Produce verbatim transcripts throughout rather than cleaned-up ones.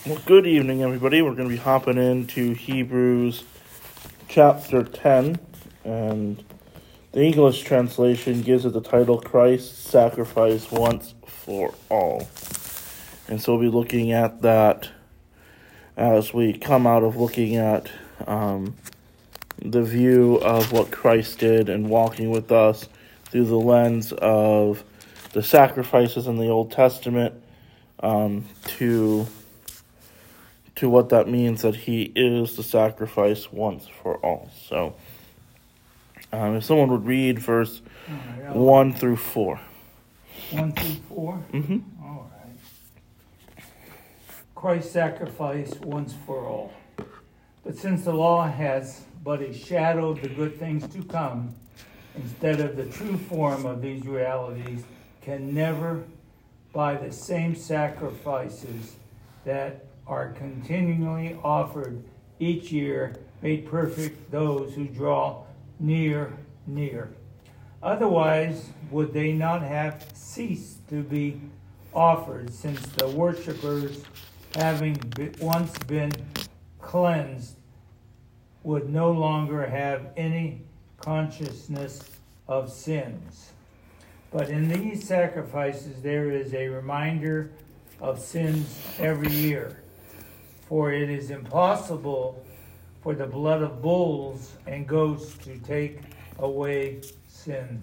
Well, good evening, everybody. We're going to be hopping into Hebrews chapter ten, and the English translation gives it the title, Christ's Sacrifice Once for All. And so we'll be looking at that as we come out of looking at um, the view of what Christ did and walking with us through the lens of the sacrifices in the Old Testament um, to... to what that means that he is the sacrifice once for all. So, um, if someone would read verse right, one through four. One through four? Mm-hmm. All right. Christ's sacrifice once for all. But since the law has but a shadow of the good things to come, instead of the true form of these realities, can never, by the same sacrifices that are continually offered each year, made perfect those who draw near, near. Otherwise, would they not have ceased to be offered, since the worshippers, having be, once been cleansed, would no longer have any consciousness of sins? But in these sacrifices there is a reminder of sins every year. For it is impossible for the blood of bulls and goats to take away sin.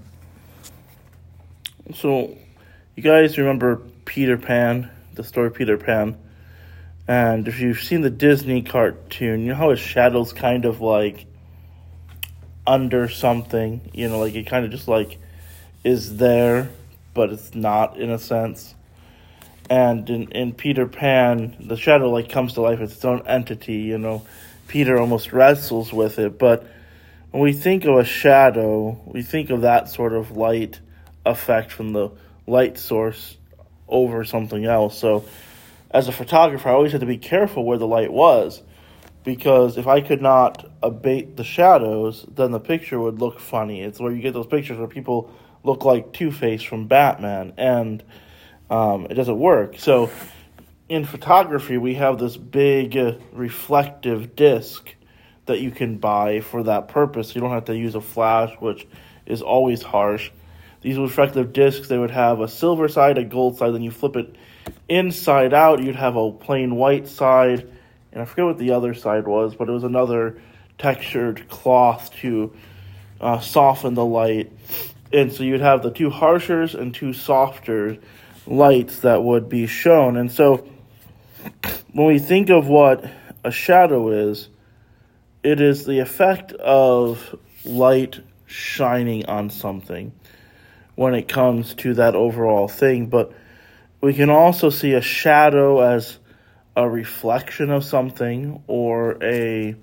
So, you guys remember Peter Pan, the story Peter Pan? And if you've seen the Disney cartoon, you know how his shadow's kind of like under something, you know, like it kind of just like is there, but it's not in a sense. And in, in Peter Pan, the shadow like comes to life as its own entity, you know. Peter almost wrestles with it. But when we think of a shadow, we think of that sort of light effect from the light source over something else. So as a photographer, I always had to be careful where the light was, because if I could not abate the shadows, then the picture would look funny. It's where you get those pictures where people look like Two-Face from Batman, and Um, it doesn't work. So in photography, we have this big uh, reflective disc that you can buy for that purpose. You don't have to use a flash, which is always harsh. These reflective discs, they would have a silver side, a gold side. Then you flip it inside out, you'd have a plain white side. And I forget what the other side was, but it was another textured cloth to uh, soften the light. And so you'd have the two harshers and two softer lights that would be shown. And so when we think of what a shadow is, it is the effect of light shining on something when it comes to that overall thing. But we can also see a shadow as a reflection of something, or a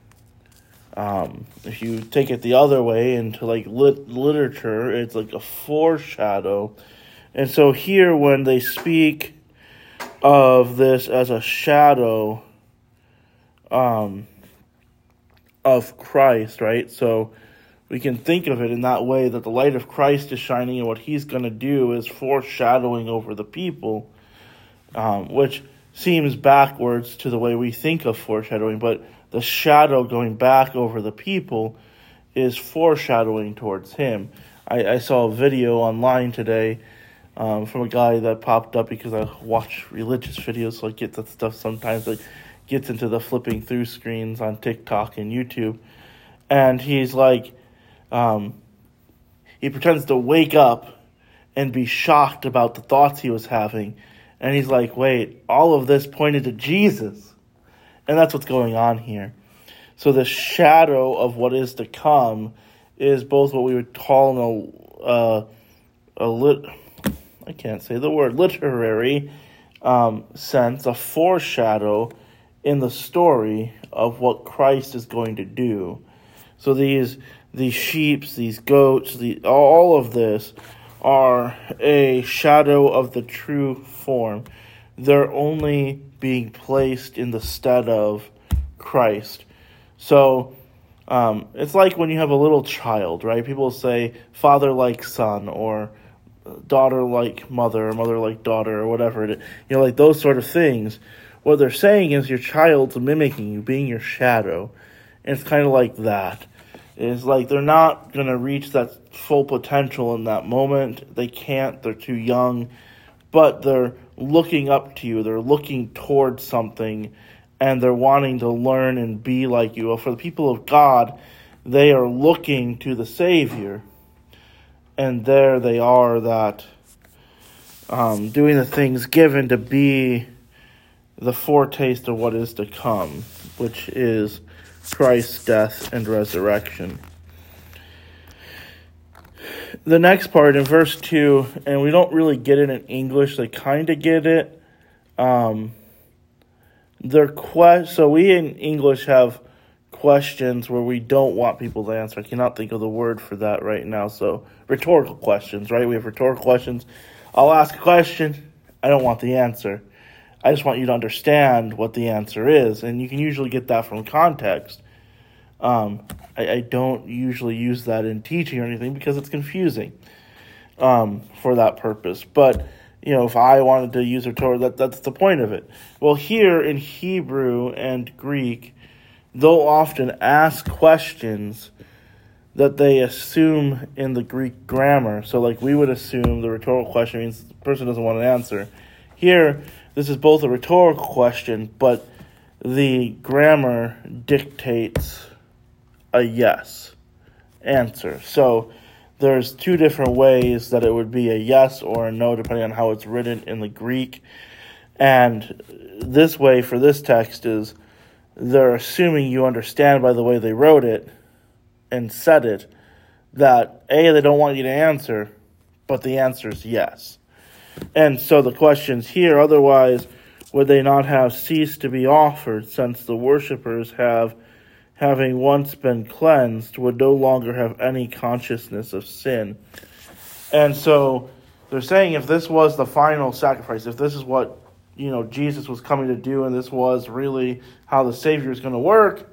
um, if you take it the other way into like lit- literature, it's like a foreshadow. And so here, when they speak of this as a shadow um, of Christ, right? So we can think of it in that way, that the light of Christ is shining, and what he's going to do is foreshadowing over the people, um, which seems backwards to the way we think of foreshadowing, but the shadow going back over the people is foreshadowing towards him. I, I saw a video online today Um, from a guy that popped up because I watch religious videos, so I get that stuff sometimes. Like, gets into the flipping through screens on TikTok and YouTube, and he's like, um, he pretends to wake up and be shocked about the thoughts he was having, and he's like, wait, all of this pointed to Jesus, and that's what's going on here. So the shadow of what is to come is both what we would call a uh, a lit. I can't say the word, literary um, sense, a foreshadow in the story of what Christ is going to do. So these these sheep, these goats, the, all of this are a shadow of the true form. They're only being placed in the stead of Christ. So um, it's like when you have a little child, right? People say father like son, or daughter like mother, or mother like daughter, or whatever it is. You know, like those sort of things. what they're saying is your child's mimicking you, being your shadow. And it's kind of like that. It's like they're not going to reach that full potential in that moment. They can't. They're too young. But they're looking up to you. They're looking towards something. And they're wanting to learn and be like you. Well, for the people of God, they are looking to the Savior. And there they are, that um, doing the things given to be the foretaste of what is to come, which is Christ's death and resurrection. The next part in verse two, and we don't really get it in English, they kind of get it. Um, their que- so we in English have questions where we don't want people to answer. I cannot think of the word for that right now. So rhetorical questions, right? We have rhetorical questions. I'll ask a question. I don't want the answer. I just want you to understand what the answer is. And you can usually get that from context. Um, I, I don't usually use that in teaching or anything because it's confusing um, for that purpose. But, you know, if I wanted to use rhetorical, that, that's the point of it. Well, here in Hebrew and Greek, they'll often ask questions that they assume in the Greek grammar. So, like, we would assume the rhetorical question means the person doesn't want an answer. Here, this is both a rhetorical question, but the grammar dictates a yes answer. So there's two different ways that it would be a yes or a no, depending on how it's written in the Greek. And this way for this text is they're assuming you understand by the way they wrote it and said it that, A, they don't want you to answer, but the answer is yes. And so the questions here, otherwise, would they not have ceased to be offered, since the worshippers have, having once been cleansed, would no longer have any consciousness of sin. And so they're saying if this was the final sacrifice, if this is what, you know, Jesus was coming to do, and this was really how the Savior is going to work,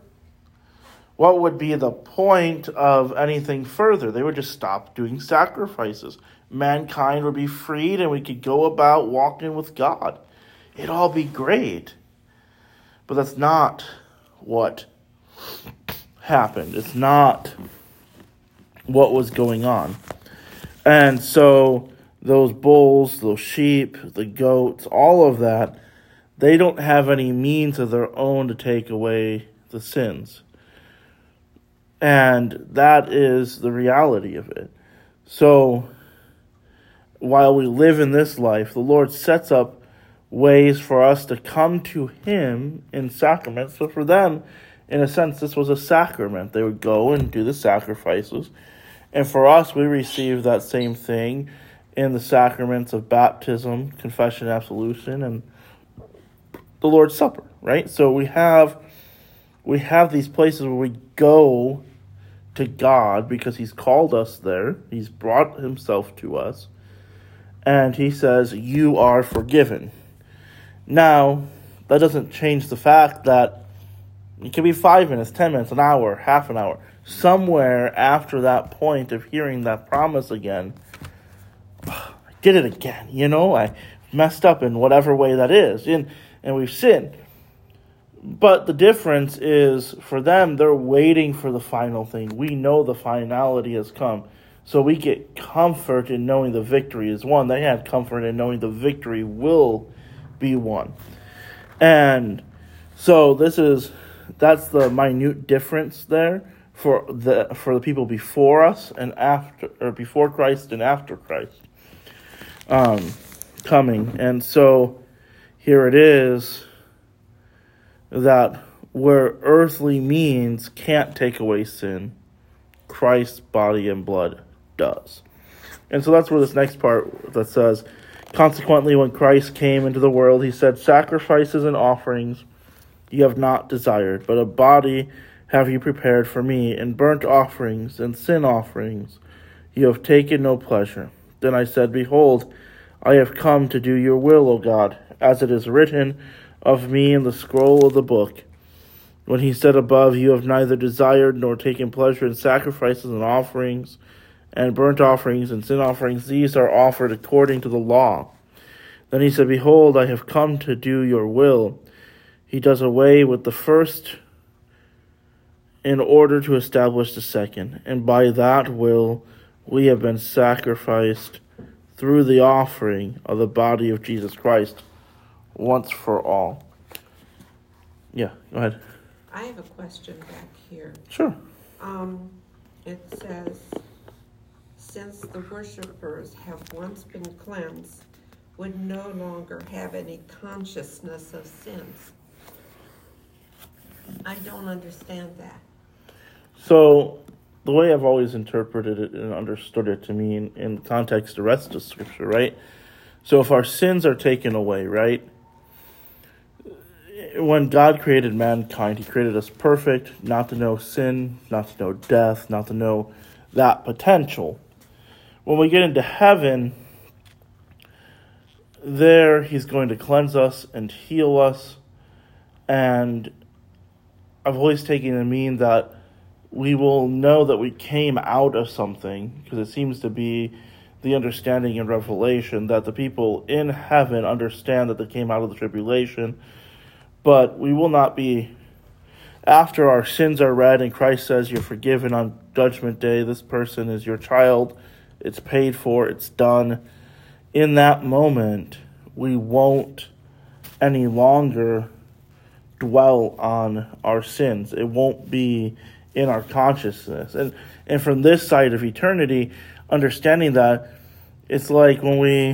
what would be the point of anything further? They would just stop doing sacrifices. Mankind would be freed, and we could go about walking with God. It'd all be great. But that's not what happened. It's not what was going on. And so those bulls, those sheep, the goats, all of that, they don't have any means of their own to take away the sins. And that is the reality of it. So while we live in this life, the Lord sets up ways for us to come to Him in sacraments. So for them, in a sense, this was a sacrament. They would go and do the sacrifices. And for us, we receive that same thing in the sacraments of baptism, confession, absolution, and the Lord's Supper, right? So we have we have these places where we go to God because He's called us there. He's brought Himself to us. And He says, you are forgiven. Now, that doesn't change the fact that it can be five minutes, ten minutes, an hour, half an hour. Somewhere after that point of hearing that promise again, I did it again, you know? I messed up in whatever way that is, and, and we've sinned. But the difference is, for them, they're waiting for the final thing. We know the finality has come. So we get comfort in knowing the victory is won. They had comfort in knowing the victory will be won. And so this is, that's the minute difference there for the for the people before us and after, or before Christ and after Christ um, coming. And so here it is that where earthly means can't take away sin, Christ's body and blood does. And so that's where this next part that says, consequently, when Christ came into the world, He said, sacrifices and offerings you have not desired, but a body have you prepared for me, and burnt offerings and sin offerings you have taken no pleasure. Then I said, behold, I have come to do your will, O God, as it is written of me in the scroll of the book. When He said above, you have neither desired nor taken pleasure in sacrifices and offerings, and burnt offerings and sin offerings, these are offered according to the law. Then He said, behold, I have come to do your will. He does away with the first in order to establish the second. And by that will we have been sacrificed through the offering of the body of Jesus Christ once for all. Yeah, go ahead. I have a question back here. Sure. Um, it says, since the worshipers have once been cleansed, would no longer have any consciousness of sins. I don't understand that. So, the way I've always interpreted it and understood it to mean in context the rest of Scripture, right? So if our sins are taken away, right? When God created mankind, he created us perfect, not to know sin, not to know death, not to know that potential. When we get into heaven, there he's going to cleanse us and heal us. And I've always taken it to mean that we will know that we came out of something, because it seems to be the understanding in Revelation that the people in heaven understand that they came out of the tribulation. But we will not be, after our sins are read and Christ says you're forgiven on Judgment Day, this person is your child, it's paid for, it's done. In that moment, we won't any longer dwell on our sins. It won't be in our consciousness. And and from this side of eternity, understanding that, it's like when we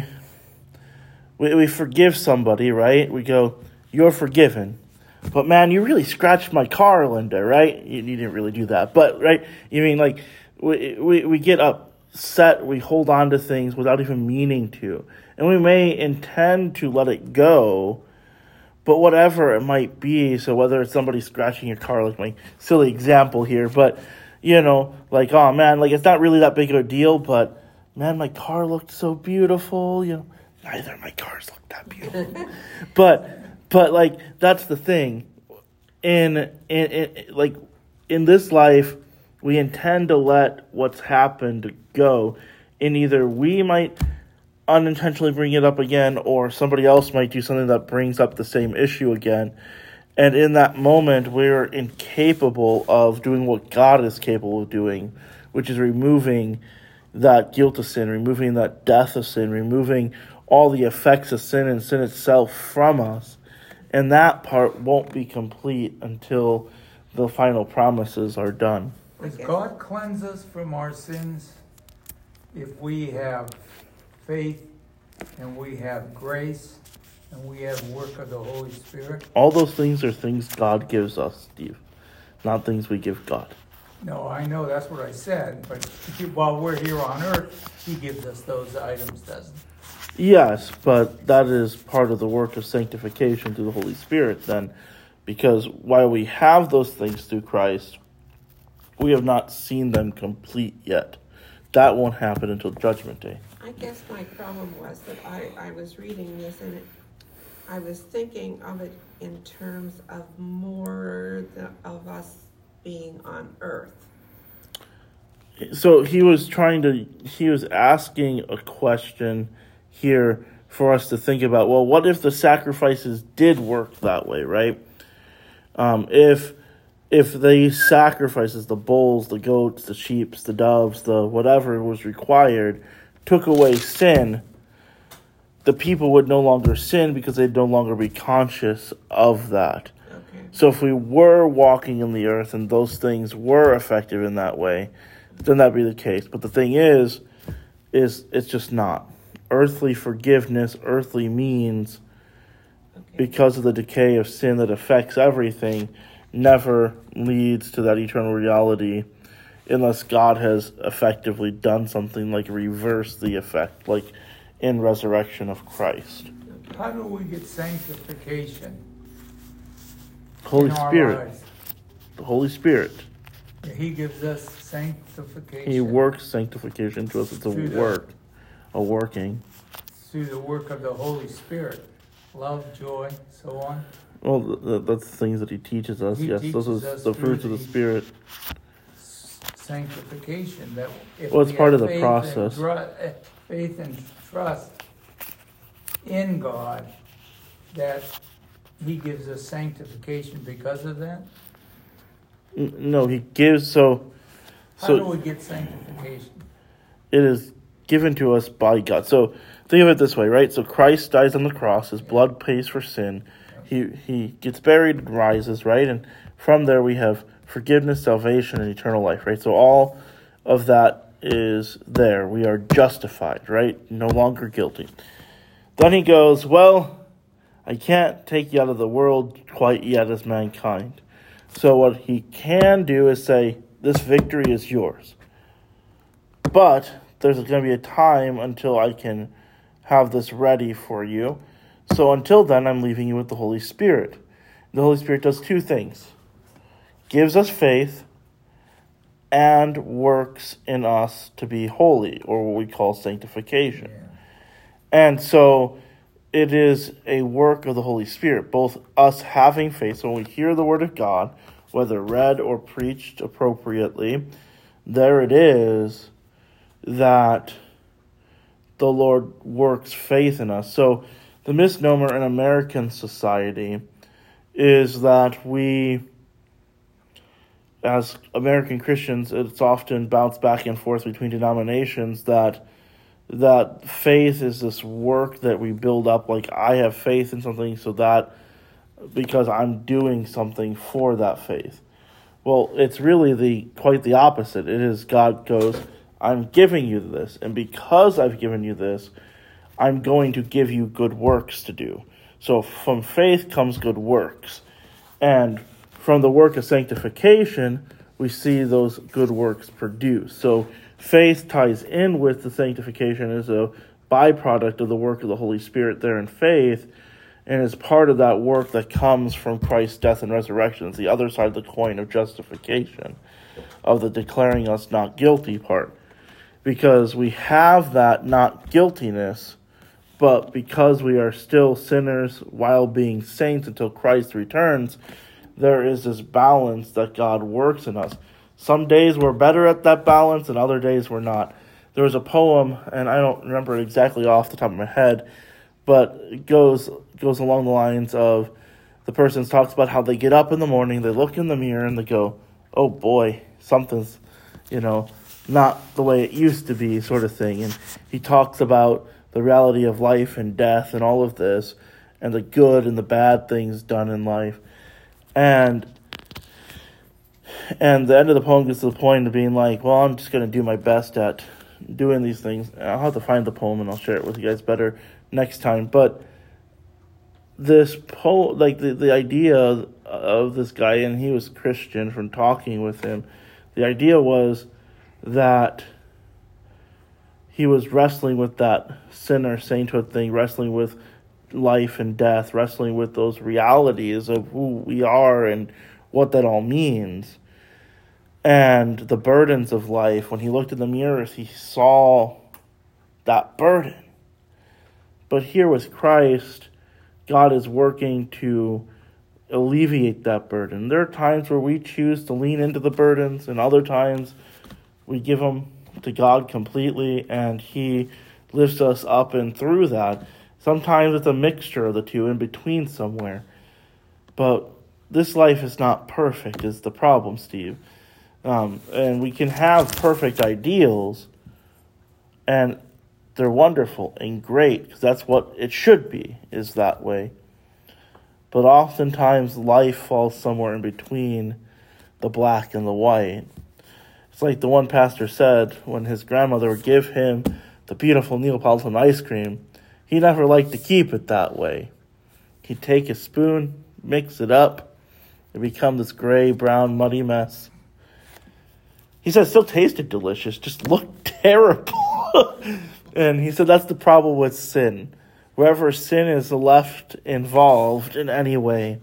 we, we forgive somebody, right? We go, you're forgiven. But man, you really scratched my car, Linda, right? You, you didn't really do that. But, right, you mean like we, we, we get upset, we hold on to things without even meaning to. And we may intend to let it go, but whatever it might be, so whether it's somebody scratching your car, like my silly example here, but, you know, like, oh man, like it's not really that big of a deal, but man, my car looked so beautiful, you know. Neither of my cars look that beautiful. but... But, like, that's the thing. In, in, in, like, in this life, we intend to let what's happened go. And either we might unintentionally bring it up again, or somebody else might do something that brings up the same issue again. And in that moment, we're incapable of doing what God is capable of doing, which is removing that guilt of sin, removing that death of sin, removing all the effects of sin and sin itself from us. And that part won't be complete until the final promises are done. Does God cleanse us from our sins if we have faith and we have grace and we have work of the Holy Spirit? All those things are things God gives us, Steve, not things we give God. No, I know that's what I said, but while we're here on earth, he gives us those items, doesn't he? Yes, but that is part of the work of sanctification through the Holy Spirit then, because while we have those things through Christ, we have not seen them complete yet. That won't happen until Judgment Day. I guess my problem was that I, I was reading this and it, I was thinking of it in terms of more the, of us being on earth. So he was trying to, he was asking a question here for us to think about, well, what if the sacrifices did work that way, right? Um, if if the sacrifices, the bulls, the goats, the sheep, the doves, the whatever was required, took away sin, the people would no longer sin because they'd no longer be conscious of that. Okay. So if we were walking in the earth and those things were effective in that way, then that'd be the case. But the thing is, is it's just not. Earthly forgiveness, earthly means, Okay. because of the decay of sin that affects everything, never leads to that eternal reality unless God has effectively done something like reverse the effect, like in resurrection of Christ. How do we get sanctification? Holy in our Spirit. lives? The Holy Spirit. He gives us sanctification. He works sanctification to us. It's a Through the- work, a working. Through the work of the Holy Spirit. Love, joy, so on. Well, th- th- that's the things that he teaches us. He yes, teaches those are us the through fruits of the the- Spirit. S- Sanctification. That if Well, it's we part have of the faith process. And dru- eh, faith and trust in God, that he gives us sanctification because of that? N- No, he gives, so, How do so we get sanctification? it is given to us by God. So think of it this way, right? So Christ dies on the cross, his blood pays for sin. He he gets buried and rises, right? And from there we have forgiveness, salvation, and eternal life, right? So all of that is there. We are justified, right? No longer guilty. Then he goes, well, I can't take you out of the world quite yet as mankind. So what he can do is say, this victory is yours. But there's going to be a time until I can have this ready for you. So until then, I'm leaving you with the Holy Spirit. The Holy Spirit does two things. Gives us faith and works in us to be holy, or what we call sanctification. Yeah. And so it is a work of the Holy Spirit, both us having faith. So when we hear the word of God, whether read or preached appropriately, there it is that the Lord works faith in us. So the misnomer in American society is that we, as American Christians, it's often bounced back and forth between denominations that that faith is this work that we build up, like I have faith in something so that because I'm doing something for that faith. Well, it's really the quite the opposite. It is God goes, I'm giving you this, and because I've given you this, I'm going to give you good works to do. So from faith comes good works. And from the work of sanctification, we see those good works produced. So faith ties in with the sanctification as a byproduct of the work of the Holy Spirit there in faith, and is part of that work that comes from Christ's death and resurrection. It's the other side of the coin of justification, of the declaring us not guilty part. Because we have that not guiltiness, but because we are still sinners while being saints until Christ returns, there is this balance that God works in us. Some days we're better at that balance, and other days we're not. There was a poem, and I don't remember it exactly off the top of my head, but it goes goes along the lines of the person talks about how they get up in the morning, they look in the mirror, and they go, oh boy, something's, you know, not the way it used to be, sort of thing. And he talks about the reality of life and death and all of this, and the good and the bad things done in life. And and the end of the poem gets to the point of being like, well, I'm just going to do my best at doing these things. I'll have to find the poem and I'll share it with you guys better next time. But this po like the, the idea of this guy, and he was Christian from talking with him, the idea was that he was wrestling with that sinner sainthood thing, wrestling with life and death, wrestling with those realities of who we are and what that all means. And the burdens of life, when he looked in the mirrors, he saw that burden. But here with Christ, God is working to alleviate that burden. There are times where we choose to lean into the burdens, and other times we give them to God completely, and he lifts us up and through that. Sometimes it's a mixture of the two, in between somewhere. But this life is not perfect, is the problem, Steve. Um, and we can have perfect ideals, and they're wonderful and great, because that's what it should be, is that way. But oftentimes life falls somewhere in between the black and the white. It's like the one pastor said when his grandmother would give him the beautiful Neapolitan ice cream, he never liked to keep it that way. He'd take a spoon, mix it up, it become this gray, brown, muddy mess. He said it still tasted delicious, just looked terrible. And he said that's the problem with sin. Wherever sin is left involved in any way,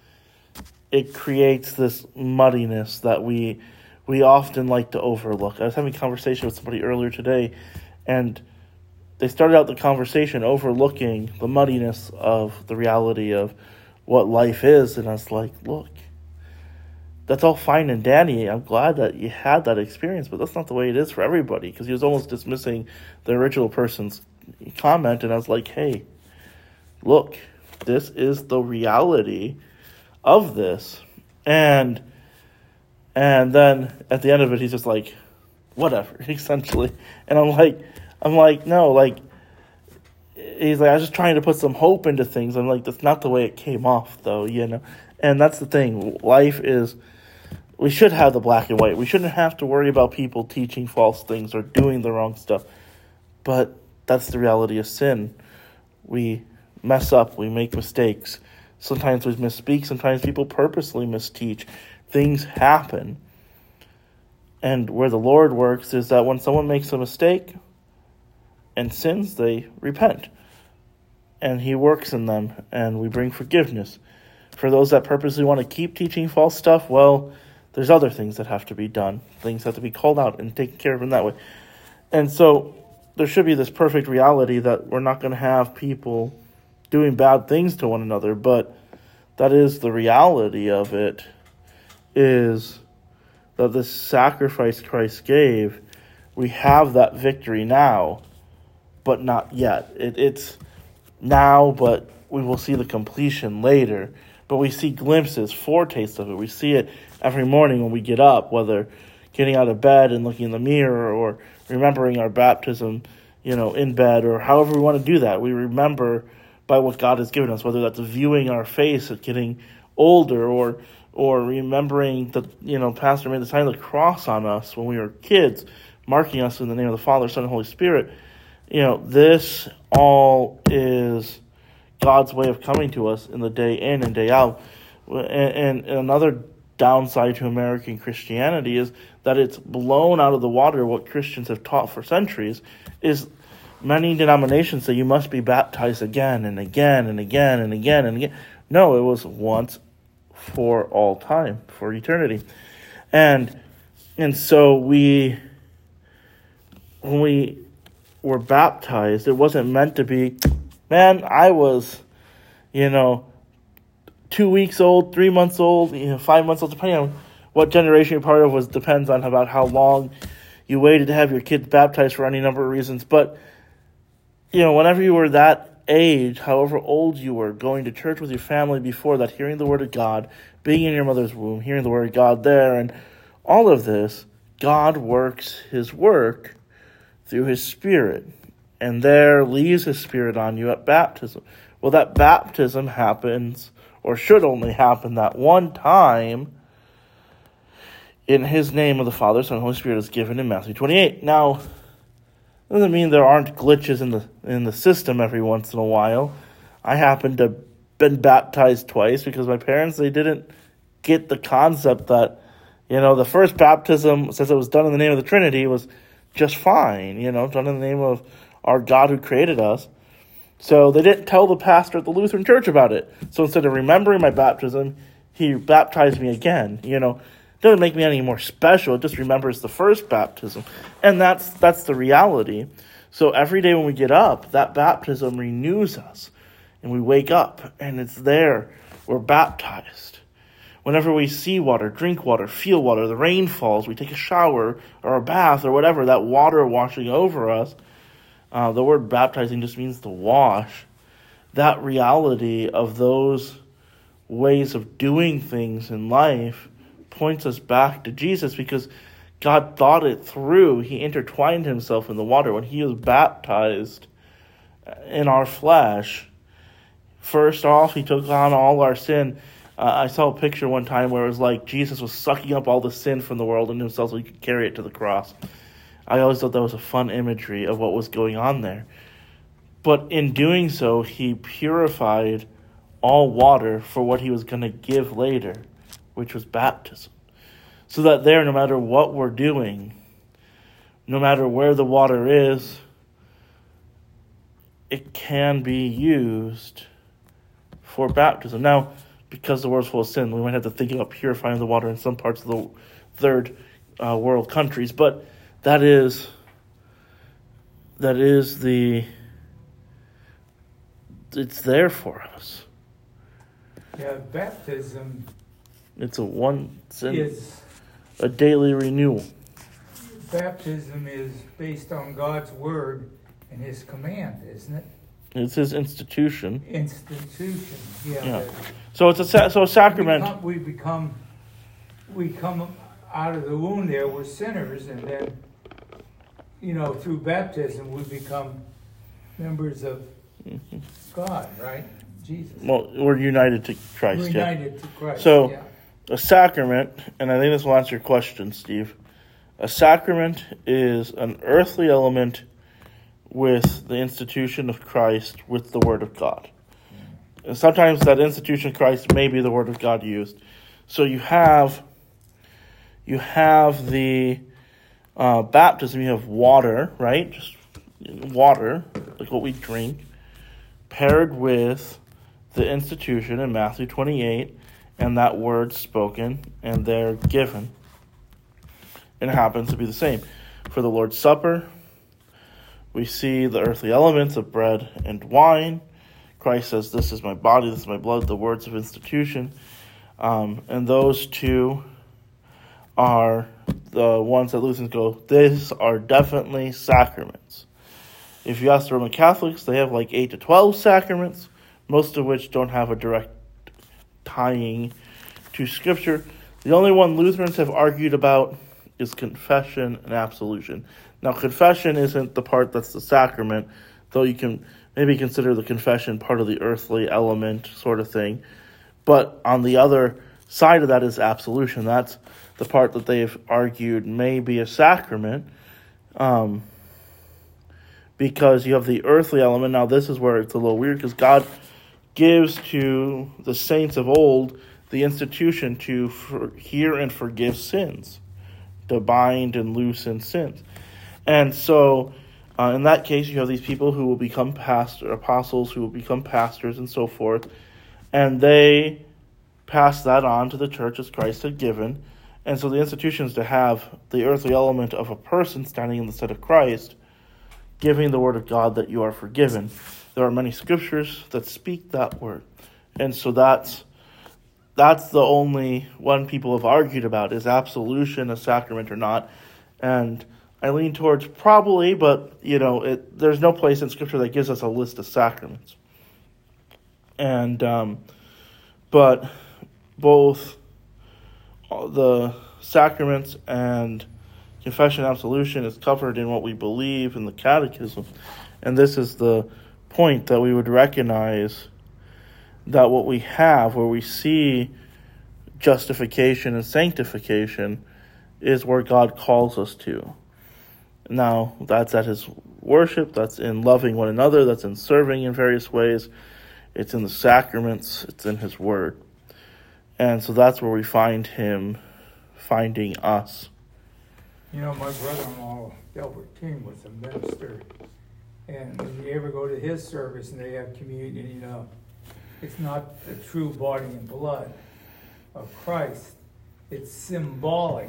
it creates this muddiness that we we often like to overlook. I was having a conversation with somebody earlier today, and they started out the conversation overlooking the muddiness of the reality of what life is. And I was like, look, that's all fine and dandy. I'm glad that you had that experience, but that's not the way it is for everybody, because he was almost dismissing the original person's comment. And I was like, hey, look, this is the reality of this. And and then at the end of it, he's just like, whatever, essentially. And I'm like, I'm like, no, like, he's like, I was just trying to put some hope into things. I'm like, that's not the way it came off, though, you know. And that's the thing. Life is, we should have the black and white. We shouldn't have to worry about people teaching false things or doing the wrong stuff. But that's the reality of sin. We mess up. We make mistakes. Sometimes we misspeak. Sometimes people purposely misteach. Things happen. And where the Lord works is that when someone makes a mistake and sins, they repent. And he works in them, and we bring forgiveness. For those that purposely want to keep teaching false stuff, well, there's other things that have to be done. Things have to be called out and taken care of in that way. And so there should be this perfect reality that we're not going to have people doing bad things to one another, but that is the reality of it, is that this sacrifice Christ gave, we have that victory now, but not yet. It, it's now, but we will see the completion later. But we see glimpses, foretastes of it. We see it every morning when we get up, whether getting out of bed and looking in the mirror or remembering our baptism, you know, in bed, or however we want to do that. We remember by what God has given us, whether that's viewing our face at getting older, or or remembering that, you know, Pastor made the sign of the cross on us when we were kids, marking us in the name of the Father, Son, and Holy Spirit. You know, this all is God's way of coming to us in the day in and day out. And, and another downside to American Christianity is that it's blown out of the water what Christians have taught for centuries. Is many denominations say you must be baptized again and again and again and again and again. No, it was once for all time, for eternity. And and so we, when we were baptized, it wasn't meant to be, man, I was, you know, two weeks old, three months old, you know, five months old, depending on what generation you're part of, was depends on about how long you waited to have your kids baptized for any number of reasons. But, you know, whenever you were that age, however old you were, going to church with your family before that, hearing the Word of God, being in your mother's womb, hearing the Word of God there, and all of this, God works his work through his Spirit, and there leaves his Spirit on you at baptism. Well, that baptism happens, or should only happen that one time, in his name of the Father, Son, and Holy Spirit is given in Matthew twenty-eight. Now, it doesn't mean there aren't glitches in the in the system every once in a while. I happen to have been baptized twice because my parents, they didn't get the concept that, you know, the first baptism, since it was done in the name of the Trinity, was just fine, you know, done in the name of our God who created us. So they didn't tell the pastor at the Lutheran church about it. So instead of remembering my baptism, he baptized me again, you know. It doesn't make me any more special. It just remembers the first baptism. And that's that's the reality. So every day when we get up, that baptism renews us. And we wake up, and it's there. We're baptized. Whenever we see water, drink water, feel water, the rain falls, we take a shower or a bath or whatever, that water washing over us, uh, the word baptizing just means to wash. That reality of those ways of doing things in life points us back to Jesus, because God thought it through. He intertwined himself in the water. When he was baptized in our flesh, first off, he took on all our sin. Uh, I saw a picture one time where it was like Jesus was sucking up all the sin from the world into himself so he could carry it to the cross. I always thought that was a fun imagery of what was going on there. But in doing so, he purified all water for what he was going to give later, which was baptism. So that there, no matter what we're doing, no matter where the water is, it can be used for baptism. Now, because the world's full of sin, we might have to think about purifying the water in some parts of the third uh, world countries, but that is that is the it's there for us. Yeah, baptism It's a one sin, is a daily renewal. baptism is based on God's word and his command, isn't it? It's his institution. Institution, yeah. Yeah. that- So it's a sa- so a sacrament. Become- We become, we come out of the womb there, we're sinners, and then, you know, through baptism, we become members of Mhm. God, right? Jesus. Well, we're united to Christ. Yeah. United to Christ, So- yeah. A sacrament, and I think this will answer your question, Steve. A sacrament is an earthly element with the institution of Christ, with the Word of God. And sometimes that institution of Christ may be the Word of God used. So you have, you have the uh, baptism. You have water, right? Just water, like what we drink, paired with the institution in Matthew twenty-eight, and that word spoken, and they're given. And it happens to be the same. For the Lord's Supper, we see the earthly elements of bread and wine. Christ says, "This is my body, this is my blood," the words of institution. Um, and those two are the ones that Lutherans go, these are definitely sacraments. If you ask the Roman Catholics, they have like eight to twelve sacraments, most of which don't have a direct tying to Scripture. The only one Lutherans have argued about is confession and absolution. Now, confession isn't the part that's the sacrament, though you can maybe consider the confession part of the earthly element sort of thing. But on the other side of that is absolution. That's the part that they've argued may be a sacrament, um, because you have the earthly element. Now, this is where it's a little weird, because God gives to the saints of old the institution to for, hear and forgive sins, to bind and loosen sins. And so, uh, in that case, you have these people who will become pastor, apostles, who will become pastors and so forth, and they pass that on to the church as Christ had given. And so the institution is to have the earthly element of a person standing in the stead of Christ, giving the word of God that you are forgiven. There are many scriptures that speak that word. And so that's that's the only one people have argued about, is absolution a sacrament or not. And I lean towards probably, but, you know, it, there's no place in Scripture that gives us a list of sacraments. And, um, but both the sacraments and confession and absolution is covered in what we believe in the Catechism. And this is the point that we would recognize that what we have, where we see justification and sanctification, is where God calls us to. Now, that's at his worship, that's in loving one another, that's in serving in various ways, it's in the sacraments, it's in his word. And so that's where we find him finding us. You know, my brother-in-law, Delbert King, was a minister. And when you ever go to his service and they have communion, you know, it's not the true body and blood of Christ. It's symbolic.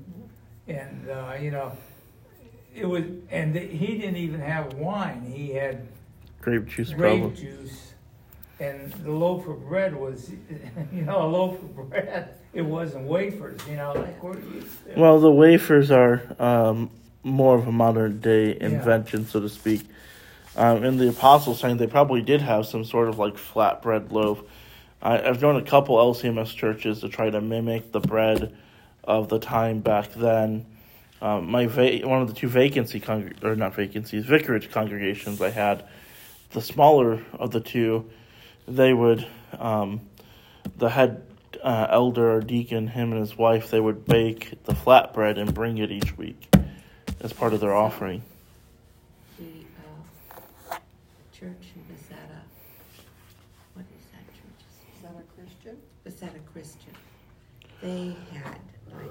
And, uh, you know, it was, and the, he didn't even have wine. He had Grape juice, grape probably. juice. And the loaf of bread was, you know, a loaf of bread. It wasn't wafers, you know, like we're used to. Well, the wafers are um, more of a modern day invention, yeah. so to speak. Um, in the Apostles' time, they probably did have some sort of like flatbread loaf. I, I've known a couple L C M S churches to try to mimic the bread of the time back then. Um, my va- one of the two vacancy con- or not vacancies vicarage congregations I had, the smaller of the two, they would um, the head uh, elder or deacon, him and his wife, they would bake the flatbread and bring it each week as part of their offering. The uh, church in Bezzetta, what is that church? Is that a Christian? Bezzetta Christian. They had, like,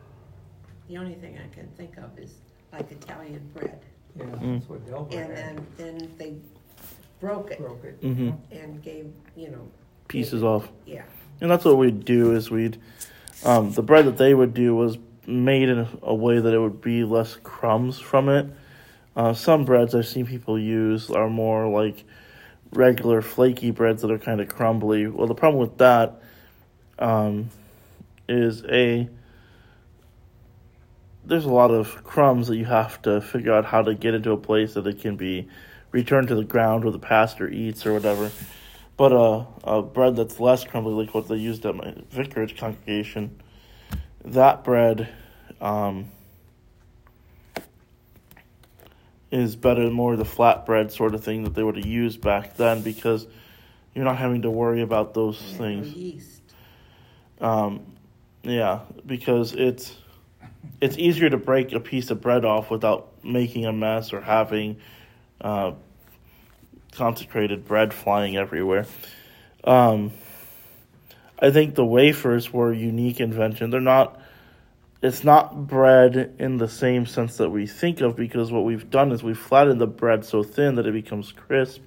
the only thing I can think of is like Italian bread. Yeah, Mm. that's what Delbert And had. then, then they broke it Broke it. Mm-hmm. and gave, you know. Pieces gave- off. Yeah. And that's what we'd do is we'd, um, the bread that they would do was made in a, a way that it would be less crumbs from it. Uh, some breads I've seen people use are more like regular flaky breads that are kind of crumbly. Well, the problem with that um, is a, there's a lot of crumbs that you have to figure out how to get into a place that it can be return to the ground where the pastor eats or whatever. But uh, a bread that's less crumbly, like what they used at my vicarage congregation, that bread um, is better, more the flatbread sort of thing that they would have used back then, because you're not having to worry about those Yeah, things. yeast. Um, yeah, because it's it's easier to break a piece of bread off without making a mess or having uh, consecrated bread flying everywhere. Um, I think the wafers were a unique invention. They're not, it's not bread in the same sense that we think of, because what we've done is we've flattened the bread so thin that it becomes crisp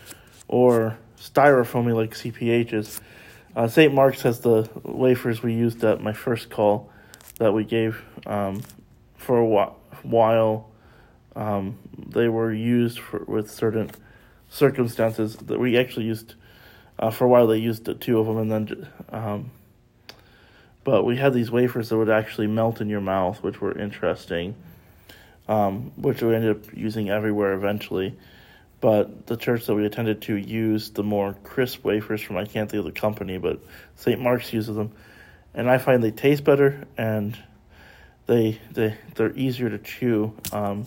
or styrofoamy like C P H's. Uh, Saint Mark's has the wafers we used at my first call that we gave um, for a while. Um, they were used for, with certain circumstances that we actually used uh, for a while. They used the two of them, and then, um, but we had these wafers that would actually melt in your mouth, which were interesting, um, which we ended up using everywhere eventually. But the church that we attended to used the more crisp wafers from, I can't think of the company, but Saint Mark's uses them. And I find they taste better, and they, they, they're easier to chew. Um,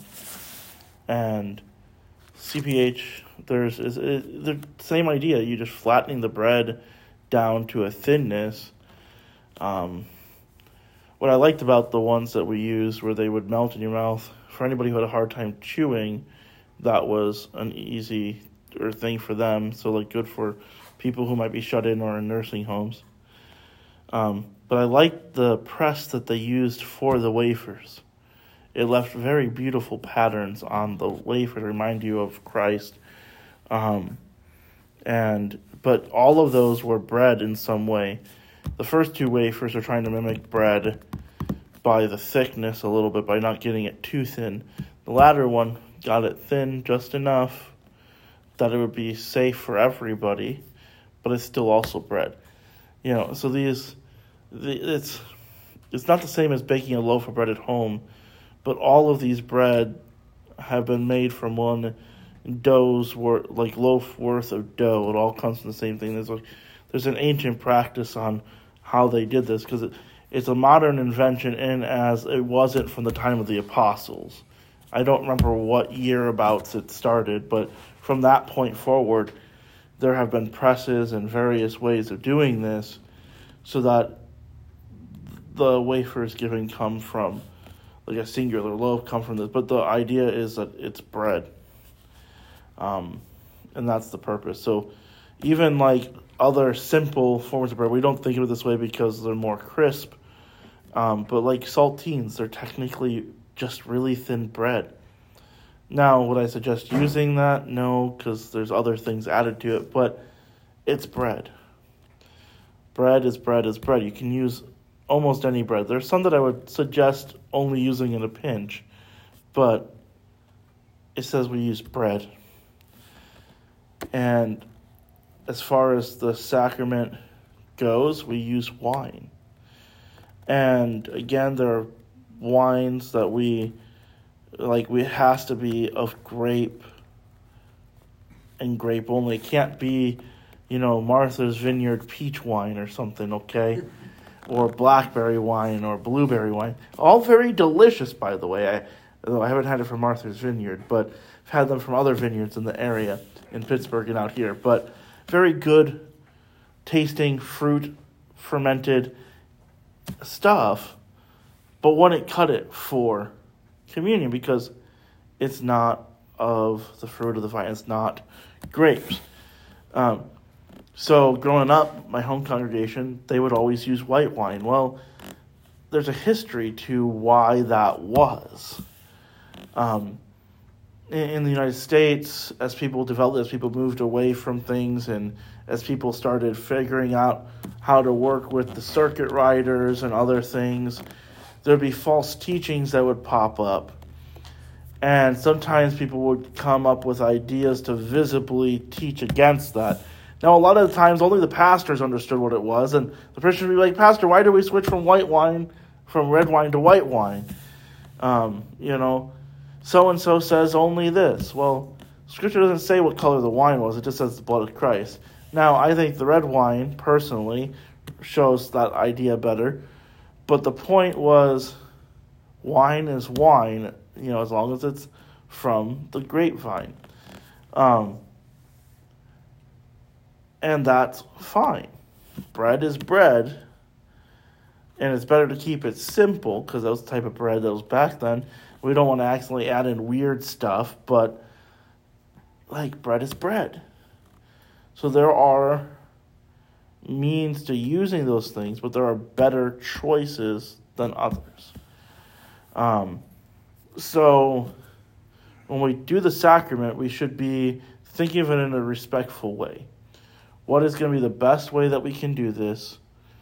and C P H, there's is, is the same idea. You're just flattening the bread down to a thinness. Um, what I liked about the ones that we used where they would melt in your mouth, for anybody who had a hard time chewing, that was an easy or thing for them. So, like, good for people who might be shut in or in nursing homes. Um, but I liked the press that they used for the wafers. It left very beautiful patterns on the wafer to remind you of Christ. Um, and but all of those were bread in some way. The first two wafers are trying to mimic bread by the thickness a little bit, by not getting it too thin. The latter one got it thin just enough that it would be safe for everybody, but it's still also bread. You know, so these, the, it's it's not the same as baking a loaf of bread at home, but all of these bread have been made from one dough's worth, like loaf worth of dough. It all comes from the same thing. There's like, there's an ancient practice on how they did this, because it, it's a modern invention in as it wasn't from the time of the apostles. I don't remember what year abouts it started, but from that point forward, there have been presses and various ways of doing this so that the wafers given come from, like a singular loaf, come from this. But the idea is that it's bread. Um, and that's the purpose. So even like other simple forms of bread, we don't think of it this way because they're more crisp. Um, but like saltines, they're technically just really thin bread. Now, would I suggest using that? No, because there's other things added to it, but it's bread. Bread is bread is bread. You can use almost any bread. There's some that I would suggest only using in a pinch, but it says we use bread. And as far as the sacrament goes, we use wine. And again, there are wines that we, like, we, it has to be of grape and grape only. It can't be, you know, Martha's Vineyard peach wine or something, okay? Or blackberry wine or blueberry wine. All very delicious, by the way. I, though I haven't had it from Martha's Vineyard, but I've had them from other vineyards in the area, in Pittsburgh and out here. But very good tasting fruit, fermented stuff, but wouldn't cut it for communion because it's not of the fruit of the vine. It's not grapes. Um, so growing up, my home congregation, they would always use white wine. Well, there's a history to why that was. Um, in, in the United States, as people developed, as people moved away from things, and as people started figuring out how to work with the circuit riders and other things, there'd be false teachings that would pop up. And sometimes people would come up with ideas to visibly teach against that. Now, a lot of the times, only the pastors understood what it was, and the Christians would be like, Pastor, why do we switch from white wine, from red wine to white wine? Um, you know, so-and-so says only this. Well, Scripture doesn't say what color the wine was. It just says the blood of Christ. Now, I think the red wine, personally, shows that idea better. But the point was, wine is wine, you know, as long as it's from the grapevine. Um, and that's fine. Bread is bread. And it's better to keep it simple, because that was the type of bread that was back then. We don't want to accidentally add in weird stuff, but, like, bread is bread. So there are means to using those things, but there are better choices than others. Um, so when we do the sacrament, we should be thinking of it in a respectful way. What is going to be the best way that we can do this,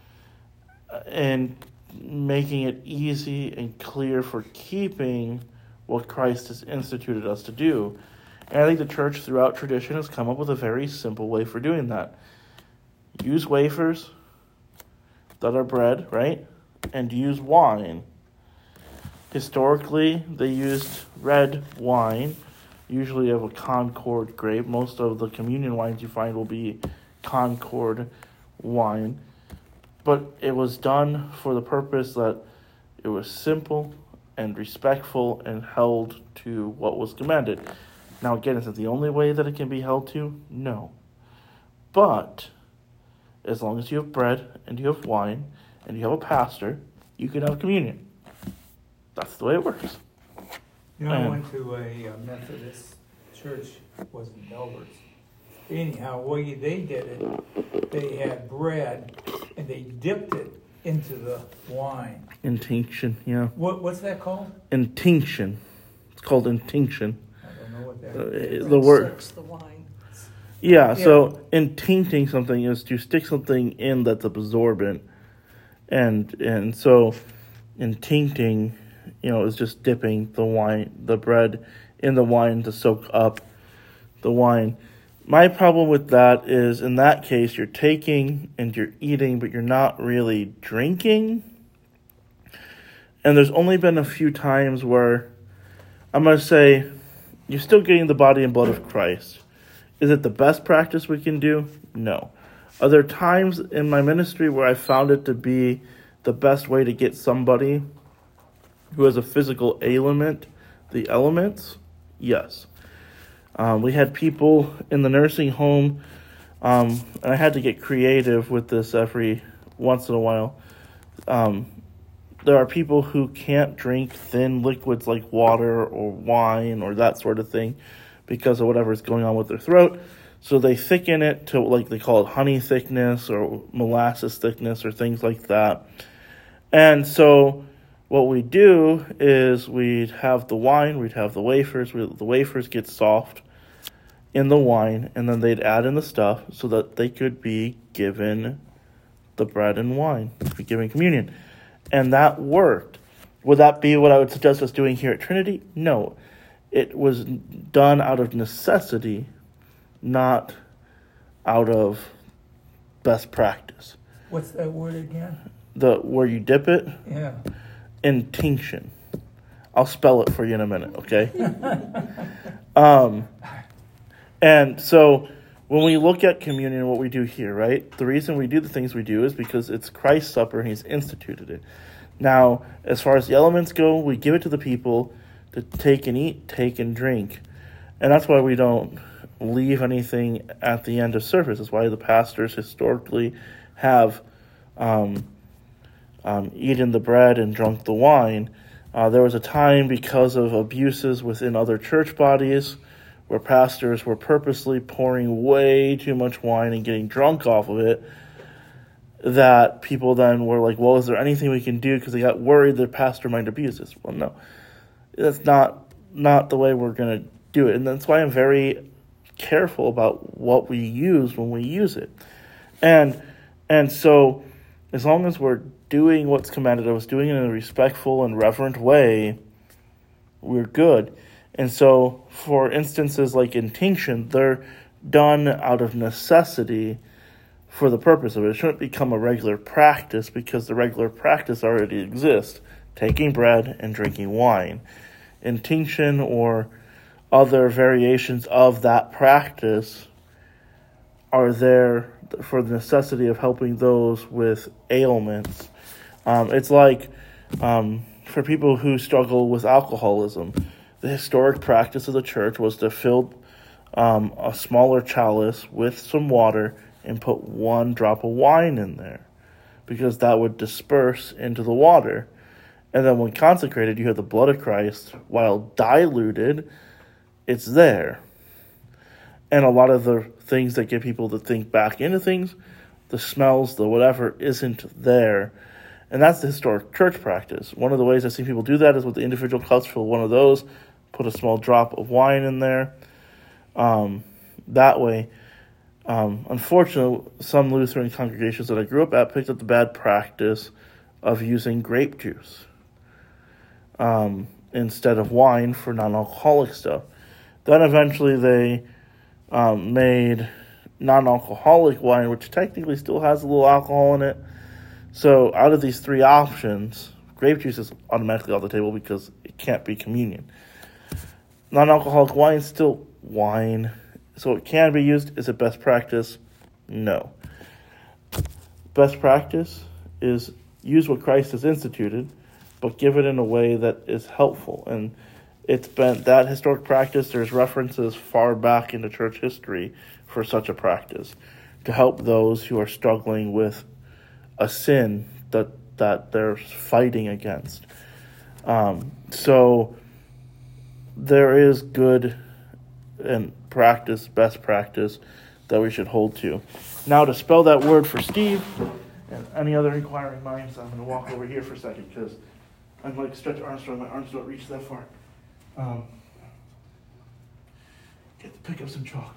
and making it easy and clear for keeping what Christ has instituted us to do. And I think the church throughout tradition has come up with a very simple way for doing that. Use wafers that are bread, right? And use wine. Historically, they used red wine, usually of a Concord grape. Most of the communion wines you find will be Concord wine. But it was done for the purpose that it was simple and respectful and held to what was commanded. Now, again, is it the only way that it can be held to? No. But as long as you have bread and you have wine and you have a pastor, you can have communion. That's the way it works. You know, I And- went to a uh, Methodist church, wasn't Melbourne. Anyhow, the way they did it, they had bread and they dipped it into the wine. Intinction, yeah. What what's that called? Intinction. It's called intinction. I don't know what that Uh, is. the word. Soaks the wine. Yeah, Yeah. so intincting something is to stick something in that's absorbent. And and so intincting, you know, is just dipping the wine, the bread in the wine to soak up the wine. My problem with that is, in that case, you're taking and you're eating, but you're not really drinking. And there's only been a few times where I'm going to say, you're still getting the body and blood of Christ. Is it the best practice we can do? No. Are there times in my ministry where I found it to be the best way to get somebody who has a physical ailment the elements? Yes. Um, we had people in the nursing home, um, and I had to get creative with this every once in a while. Um, there are people who can't drink thin liquids like water or wine or that sort of thing because of whatever's going on with their throat. So they thicken it to, like, they call it honey thickness or molasses thickness or things like that. And so what we do is we'd have the wine, we'd have the wafers, we, the wafers get soft in the wine, and then they'd add in the stuff so that they could be given the bread and wine, be given communion. And that worked. Would that be what I would suggest us doing here at Trinity? No. It was done out of necessity, not out of best practice. What's that word again? The where you dip it? Yeah. Intinction. I'll spell it for you in a minute, okay? um, and so when we look at communion, what we do here, right? The reason we do the things we do is because it's Christ's supper and he's instituted it. Now, as far as the elements go, we give it to the people to take and eat, take and drink. And that's why we don't leave anything at the end of service. That's why the pastors historically have um, um, eaten the bread and drunk the wine. Uh, there was a time, because of abuses within other church bodies, where pastors were purposely pouring way too much wine and getting drunk off of it, that people then were like, well, is there anything we can do? Because they got worried their pastor might abuse this. Well, no. That's not not the way we're going to do it. And that's why I'm very careful about what we use when we use it. And and so as long as we're doing what's commanded of us, doing it in a respectful and reverent way, we're good. And so for instances like intinction, they're done out of necessity for the purpose of it. It shouldn't become a regular practice because the regular practice already exists. Taking bread and drinking wine. Intinction or other variations of that practice are there for the necessity of helping those with ailments. Um, it's like um, for people who struggle with alcoholism, the historic practice of the church was to fill um, a smaller chalice with some water and put one drop of wine in there, because that would disperse into the water. And then when consecrated, you have the blood of Christ. While diluted, it's there. And a lot of the things that get people to think back into things, the smells, the whatever, isn't there. And that's the historic church practice. One of the ways I see people do that is with the individual cups. Fill one of those, put a small drop of wine in there. Um, that way, um, unfortunately, some Lutheran congregations that I grew up at picked up the bad practice of using grape juice um, instead of wine for non-alcoholic stuff. Then eventually they um, made non-alcoholic wine, which technically still has a little alcohol in it. So out of these three options, grape juice is automatically off the table because it can't be communion. Non-alcoholic wine is still wine, so it can be used. Is it best practice? No. Best practice is use what Christ has instituted, but give it in a way that is helpful. And it's been that historic practice. There's references far back into church history for such a practice to help those who are struggling with a sin that that they're fighting against. Um, so there is good and practice, best practice that we should hold to. Now to spell that word for Steve and any other inquiring minds, I'm going to walk over here for a second because I'm like Stretch Armstrong. My arms don't reach that far. Um, get to pick up some chalk.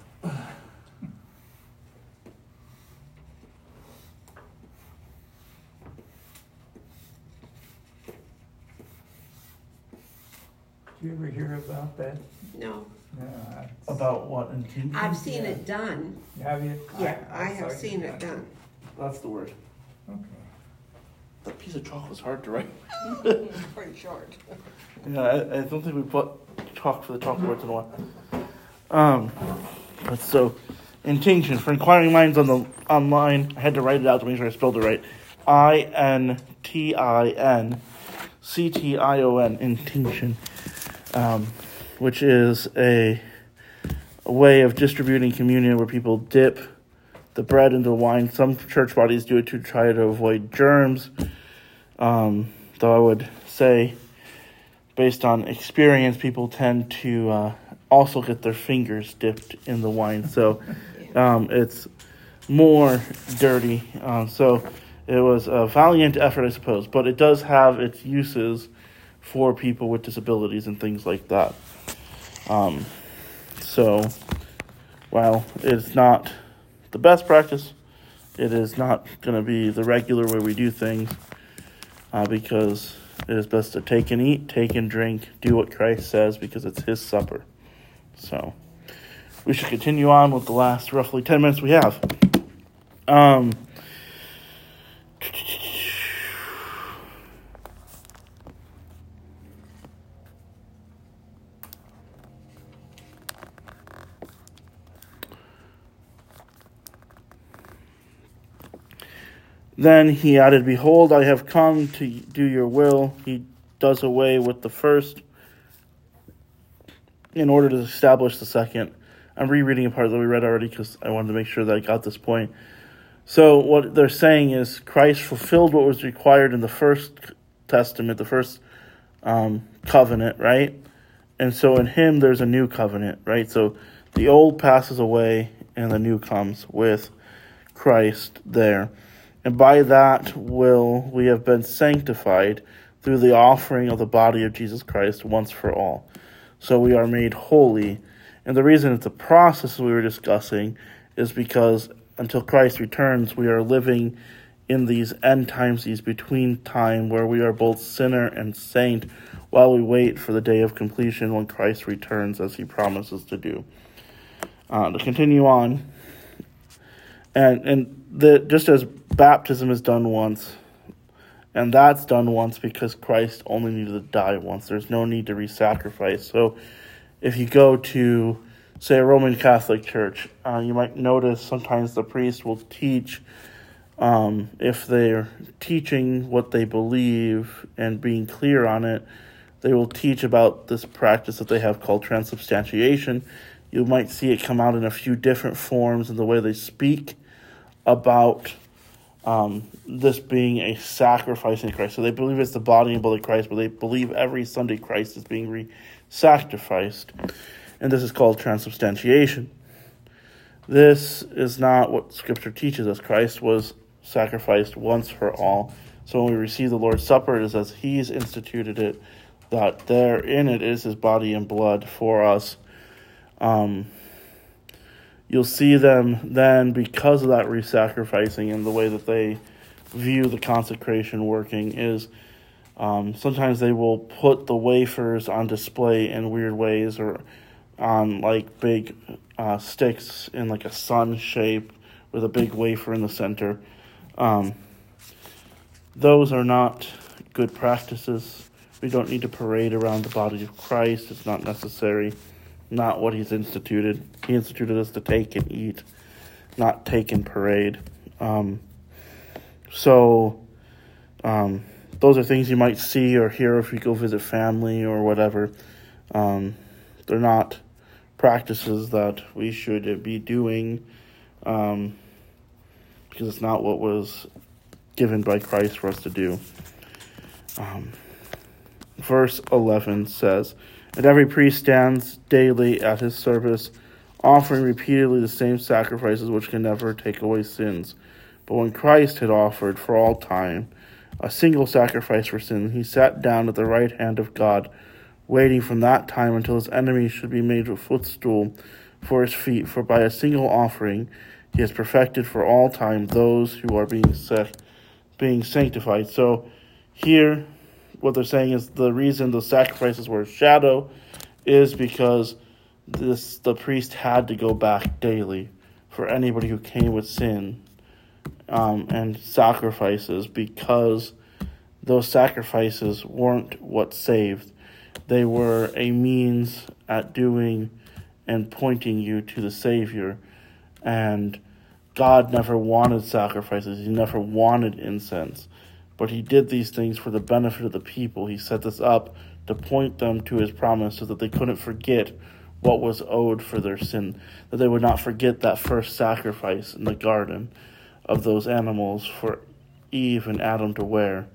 Did you ever hear about that? No, No, I- About what? In I've seen it done. Have you? Yeah, I saw have you seen it done. That's the word. Okay. That piece of chalk was hard to write. Pretty short. Yeah, I, I don't think we put chalk for the chalkboards in a while. Um, but so, intinction for inquiring minds on the online. I had to write it out to make sure I spelled it right. I N T I N C T I O N, intinction, um, which is a, a way of distributing communion where people dip the bread into the wine. Some church bodies do it to try to avoid germs. Um, though I would say, based on experience, people tend to uh, also get their fingers dipped in the wine. So um, it's more dirty. Uh, so it was a valiant effort, I suppose. But it does have its uses for people with disabilities and things like that. Um, so while it's not the best practice, it is not going to be the regular way we do things, uh, because it is best to take and eat, take and drink, do what Christ says, because it's his supper. So we should continue on with the last roughly ten minutes we have. Um, Then he added, "Behold, I have come to do your will." He does away with the first in order to establish the second. I'm rereading a part that we read already because I wanted to make sure that I got this point. So what they're saying is Christ fulfilled what was required in the first testament, the first um, covenant, right? And so in him there's a new covenant, right? So the old passes away and the new comes with Christ there. And by that will we have been sanctified through the offering of the body of Jesus Christ once for all. So we are made holy. And the reason it's a process we were discussing is because until Christ returns, we are living in these end times, these between time where we are both sinner and saint while we wait for the day of completion when Christ returns as he promises to do. Uh, to continue on, and and the just as baptism is done once, and that's done once because Christ only needed to die once. There's no need to re-sacrifice. So if you go to, say, a Roman Catholic church, uh, you might notice sometimes the priest will teach, um, if they're teaching what they believe and being clear on it, they will teach about this practice that they have called transubstantiation. You might see it come out in a few different forms in the way they speak about um, this being a sacrifice in Christ. So they believe it's the body and blood of Christ, but they believe every Sunday Christ is being re-sacrificed. And this is called transubstantiation. This is not what Scripture teaches us. Christ was sacrificed once for all. So when we receive the Lord's Supper, it is as He's instituted it, that there in it is His body and blood for us. Um, you'll see them then, because of that re-sacrificing and the way that they view the consecration working, is um, sometimes they will put the wafers on display in weird ways, or on like big uh, sticks in like a sun shape with a big wafer in the center. Um, those are not good practices. We don't need to parade around the body of Christ. It's not necessary. Not what He's instituted. He instituted us to take and eat, not take and parade. Um, so um, those are things you might see or hear if you go visit family or whatever. Um, they're not practices that we should be doing, um, because it's not what was given by Christ for us to do. Um, verse eleven says, "And every priest stands daily at his service, offering repeatedly the same sacrifices which can never take away sins. But when Christ had offered for all time a single sacrifice for sin, He sat down at the right hand of God, waiting from that time until His enemies should be made a footstool for His feet. For by a single offering He has perfected for all time those who are being set, being sanctified." So here, what they're saying is the reason the sacrifices were a shadow is because this the priest had to go back daily for anybody who came with sin um, and sacrifices, because those sacrifices weren't what saved. They were a means at doing and pointing you to the Savior. And God never wanted sacrifices. He never wanted incense. But He did these things for the benefit of the people. He set this up to point them to His promise so that they couldn't forget what was owed for their sin, that they would not forget that first sacrifice in the garden of those animals for Eve and Adam to wear.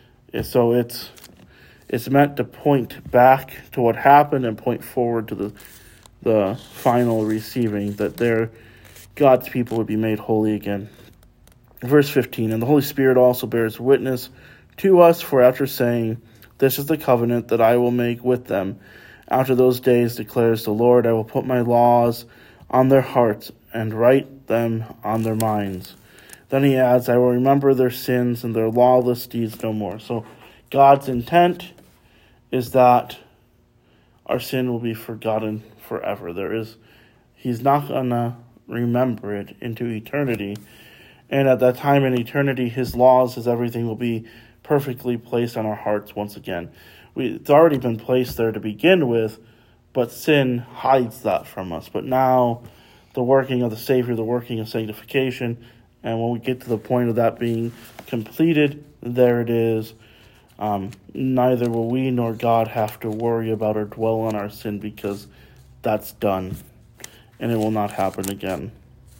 So it's it's meant to point back to what happened and point forward to the the final receiving, that their God's people would be made holy again. Verse fifteen, "And the Holy Spirit also bears witness to us, for after saying, 'This is the covenant that I will make with them after those days, declares the Lord, I will put my laws on their hearts and write them on their minds.' Then He adds, 'I will remember their sins and their lawless deeds no more.'" So God's intent is that our sin will be forgotten forever. There is, He's not going to remember it into eternity. And at that time in eternity, His laws, His everything will be perfectly placed on our hearts once again. We, it's already been placed there to begin with, but sin hides that from us. But now, the working of the Savior, the working of sanctification, and when we get to the point of that being completed, there it is. Um, neither will we nor God have to worry about or dwell on our sin, because that's done, and it will not happen again.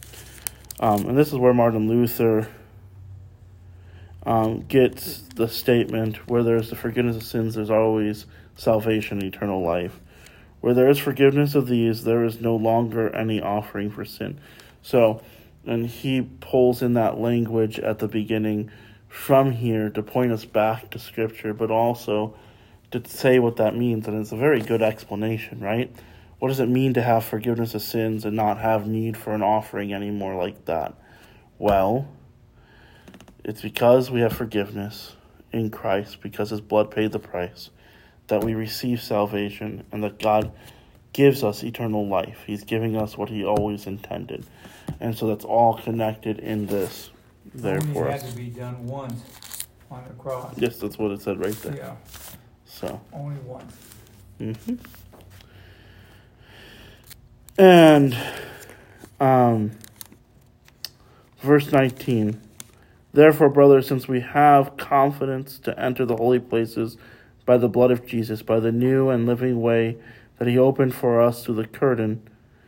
Um, and this is where Martin Luther um, gets the statement, where there is the forgiveness of sins, there's always salvation, eternal life. Where there is forgiveness of these, there is no longer any offering for sin. So, and he pulls in that language at the beginning from here to point us back to Scripture, but also to say what that means. And it's a very good explanation, right? What does it mean to have forgiveness of sins and not have need for an offering anymore like that? Well, it's because we have forgiveness in Christ, because His blood paid the price, that we receive salvation, and that God gives us eternal life. He's giving us what He always intended. And so that's all connected in this there Only for had us. to be done once on the cross. Yes, that's what it said right there. Yeah, So, only once. mm-hmm. And um, verse nineteen. Therefore, brothers, since we have confidence to enter the holy places by the blood of Jesus, by the new and living way that he opened for us through the curtain,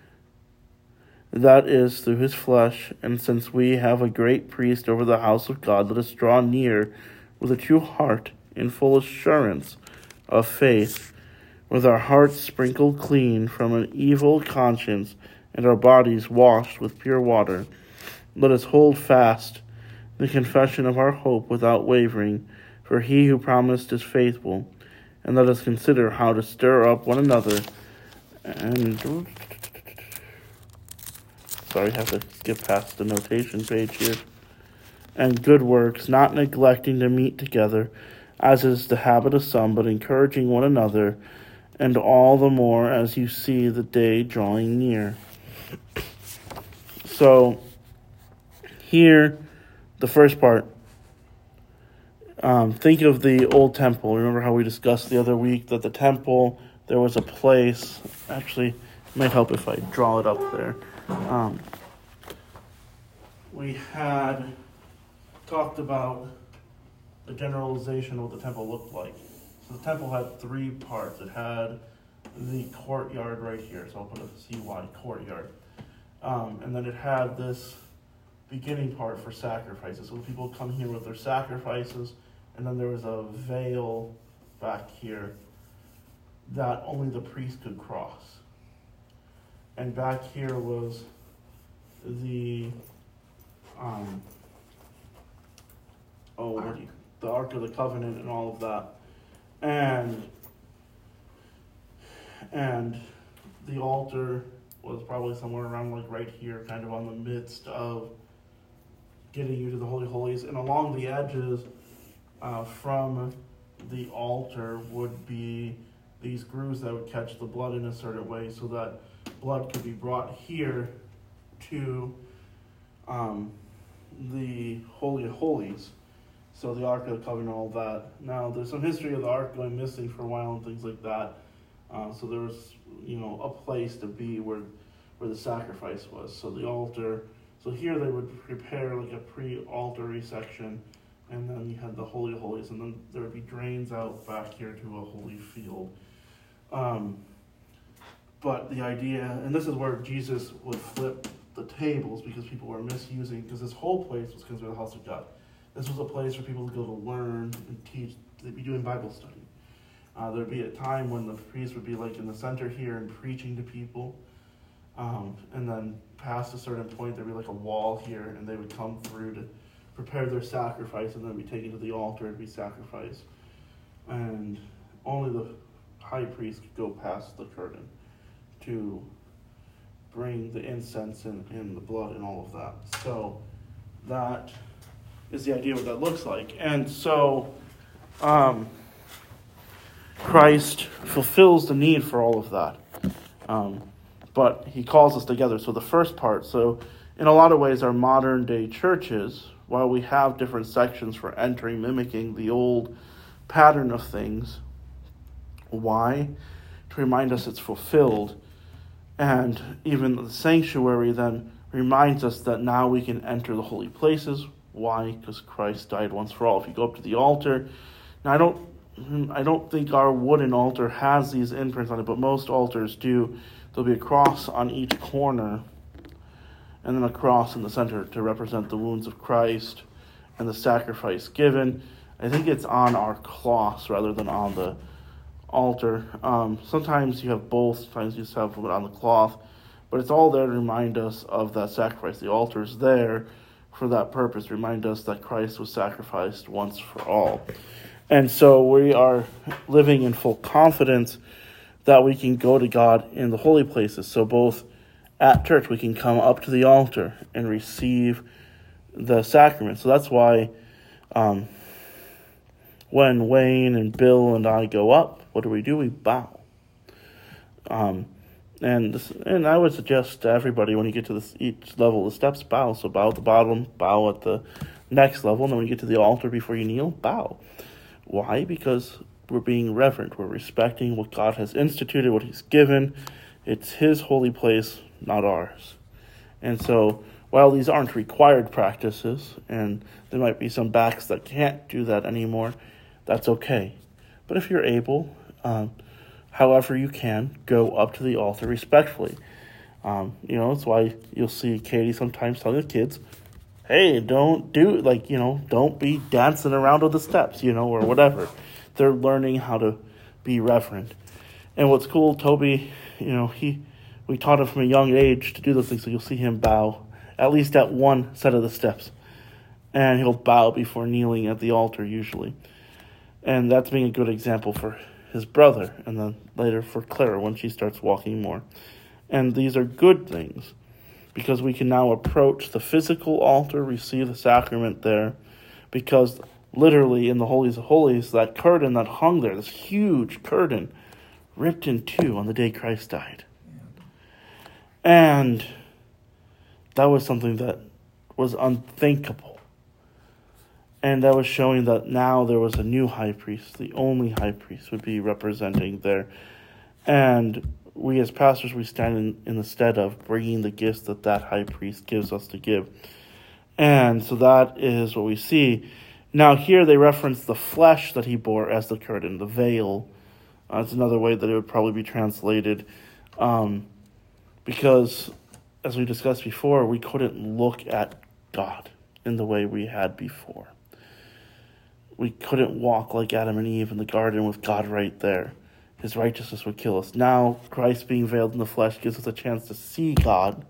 that is, through his flesh, and since we have a great priest over the house of God, let us draw near with a true heart in full assurance of faith, with our hearts sprinkled clean from an evil conscience and our bodies washed with pure water. Let us hold fast the confession of our hope without wavering, for he who promised is faithful. And let us consider how to stir up one another and... Sorry, I have to skip past the notation page here. And good works, not neglecting to meet together, as is the habit of some, but encouraging one another, and all the more as you see the day drawing near. So, here, the first part, um, think of the old temple. Remember how we discussed the other week that the temple, there was a place, actually, it might help if I draw it up there. Um, we had talked about the generalization of what the temple looked like. So the temple had three parts. It had the courtyard right here, so I'll put a C Y, courtyard. Um, and then it had this beginning part for sacrifices. So people would come here with their sacrifices, and then there was a veil back here that only the priest could cross. And back here was the, um, oh, what do you, the Ark of the Covenant and all of that. And, and the altar was probably somewhere around like right here, kind of on the midst of getting you to the Holy of Holies. And along the edges uh, from the altar would be these grooves that would catch the blood in a certain way so that blood could be brought here to um, the Holy of Holies. So the Ark of the Covenant and all that. Now, there's some history of the Ark going missing for a while and things like that. Uh, so there was, you know, a place to be where where the sacrifice was. So the altar, so here they would prepare like a pre-altar section, and then you had the Holy of Holies, and then there would be drains out back here to a holy field. Um, but the idea, and this is where Jesus would flip the tables because people were misusing, because this whole place was considered the house of God. This was a place for people to go to learn and teach. They'd be doing Bible study. Uh, there'd be a time when the priest would be like in the center here and preaching to people. Um, and then past a certain point, there'd be like a wall here, and they would come through to prepare their sacrifice, and then be taken to the altar and be sacrificed. And only the high priest could go past the curtain to bring the incense and, and the blood and all of that. So that is the idea of what that looks like. And so um, Christ fulfills the need for all of that. Um, but he calls us together. So the first part, so in a lot of ways our modern day churches, while we have different sections for entering, mimicking the old pattern of things, why? To remind us it's fulfilled. And even the sanctuary then reminds us that now we can enter the holy places. Why? Because Christ died once for all. If you go up to the altar, now I don't I don't think our wooden altar has these imprints on it, but most altars do. There'll be a cross on each corner, and then a cross in the center to represent the wounds of Christ and the sacrifice given. I think it's on our cloths rather than on the altar. Um, sometimes you have both. Sometimes you just have it on the cloth, but it's all there to remind us of that sacrifice. The altar is there for that purpose, remind us that Christ was sacrificed once for all. And so we are living in full confidence that we can go to God in the holy places. So both at church, we can come up to the altar and receive the sacrament. So that's why um, when Wayne and Bill and I go up, what do we do? We bow. Um, and this, and I would suggest to everybody when you get to this, each level of the steps, bow. So bow at the bottom, bow at the next level, and then when you get to the altar before you kneel, bow. Why? Because we're being reverent. We're respecting what God has instituted, what he's given. It's his holy place, not ours. And so, while these aren't required practices, and there might be some backs that can't do that anymore, that's okay. But if you're able, um, however you can, go up to the altar respectfully. Um, you know, that's why you'll see Katie sometimes telling the kids, hey, don't do, like, you know, don't be dancing around on the steps, you know, or whatever. They're learning how to be reverent. And what's cool, Toby, you know, he we taught him from a young age to do those things, so you'll see him bow at least at one set of the steps. And he'll bow before kneeling at the altar, usually. And that's being a good example for his brother, and then later for Clara when she starts walking more. And these are good things, because we can now approach the physical altar, receive the sacrament there, because literally in the Holies of Holies, that curtain that hung there, this huge curtain, ripped in two on the day Christ died. And that was something that was unthinkable. And that was showing that now there was a new high priest. The only high priest would be representing there. And we as pastors, we stand in, in the stead of bringing the gifts that that high priest gives us to give. And so that is what we see. Now here they reference the flesh that he bore as the curtain, the veil. Uh, that's another way that it would probably be translated. Um, because, as we discussed before, we couldn't look at God in the way we had before. We couldn't walk like Adam and Eve in the garden with God right there. His righteousness would kill us. Now, Christ being veiled in the flesh gives us a chance to see God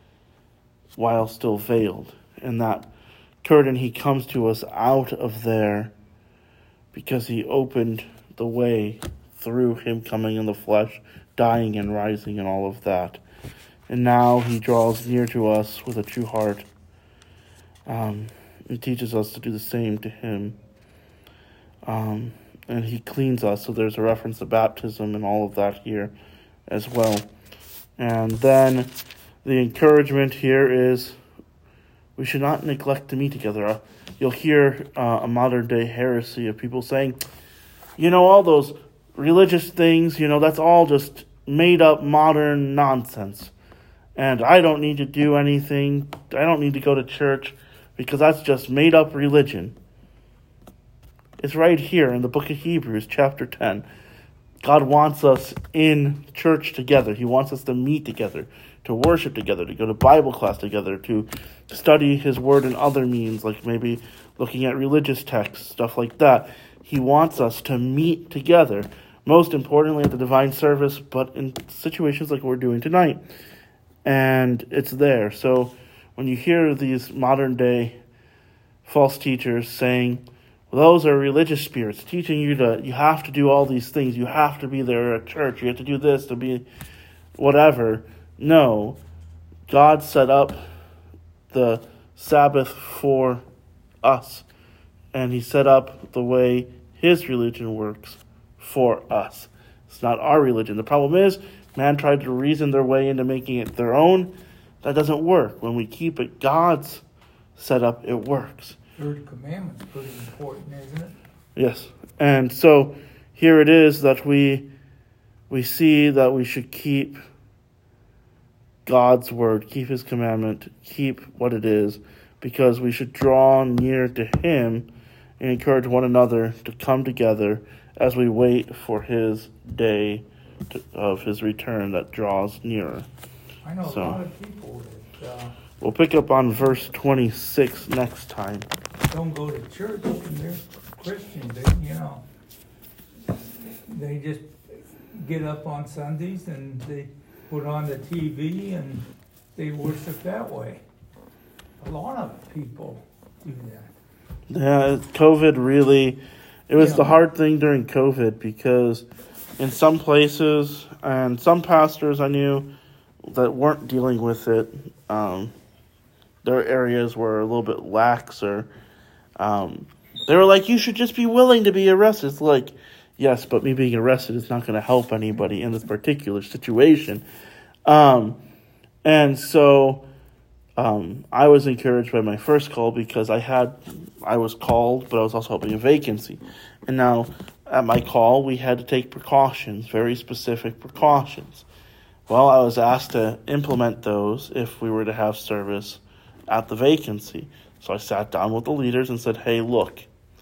while still veiled. And that curtain, he comes to us out of there because he opened the way through him coming in the flesh, dying and rising and all of that. And now he draws near to us with a true heart. Um, and teaches us to do the same to him. Um, and he cleans us. So there's a reference to baptism and all of that here as well. And then the encouragement here is we should not neglect to meet together. Uh, you'll hear uh, a modern day heresy of people saying, you know, all those religious things, you know, that's all just made up modern nonsense. And I don't need to do anything. I don't need to go to church because that's just made up religion. It's right here in the book of Hebrews, chapter ten. God wants us in church together. He wants us to meet together, to worship together, to go to Bible class together, to study his word in other means, like maybe looking at religious texts, stuff like that. He wants us to meet together, most importantly at the divine service, but in situations like we're doing tonight. And it's there. So when you hear these modern day false teachers saying, well, those are religious spirits teaching you to, you have to do all these things. You have to be there at church. You have to do this to be whatever. No, God set up the Sabbath for us. And he set up the way his religion works for us. It's not our religion. The problem is, man tried to reason their way into making it their own. That doesn't work. When we keep it God's setup, it works. Third commandment's pretty important, isn't it? Yes. And so here it is that we we see that we should keep God's word, keep his commandment, keep what it is, because we should draw near to him and encourage one another to come together as we wait for his day to, of his return that draws nearer. I know So, a lot of people that uh, we'll pick up on verse twenty-six next time. don't go to church and they're Christians. They, you know, they just get up on Sundays and they put on the T V and they worship that way. A lot of people do that. Yeah, COVID really, it was Yeah. the hard thing during COVID because in some places and some pastors I knew that weren't dealing with it, um, their areas were a little bit laxer. Um, they were like, you should just be willing to be arrested. It's like, yes, but me being arrested is not going to help anybody in this particular situation. Um, and so um, I was encouraged by my first call because I had, I was called, but I was also helping a vacancy. And now at my call, we had to take precautions, very specific precautions. Well, I was asked to implement those if we were to have service at the vacancy. So I sat down with the leaders and said, hey, look,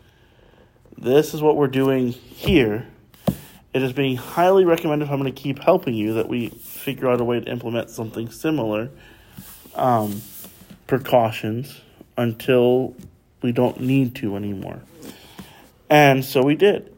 this is what we're doing here. It is being highly recommended, if I'm going to keep helping you, that we figure out a way to implement something similar, um, precautions, until we don't need to anymore. And so we did.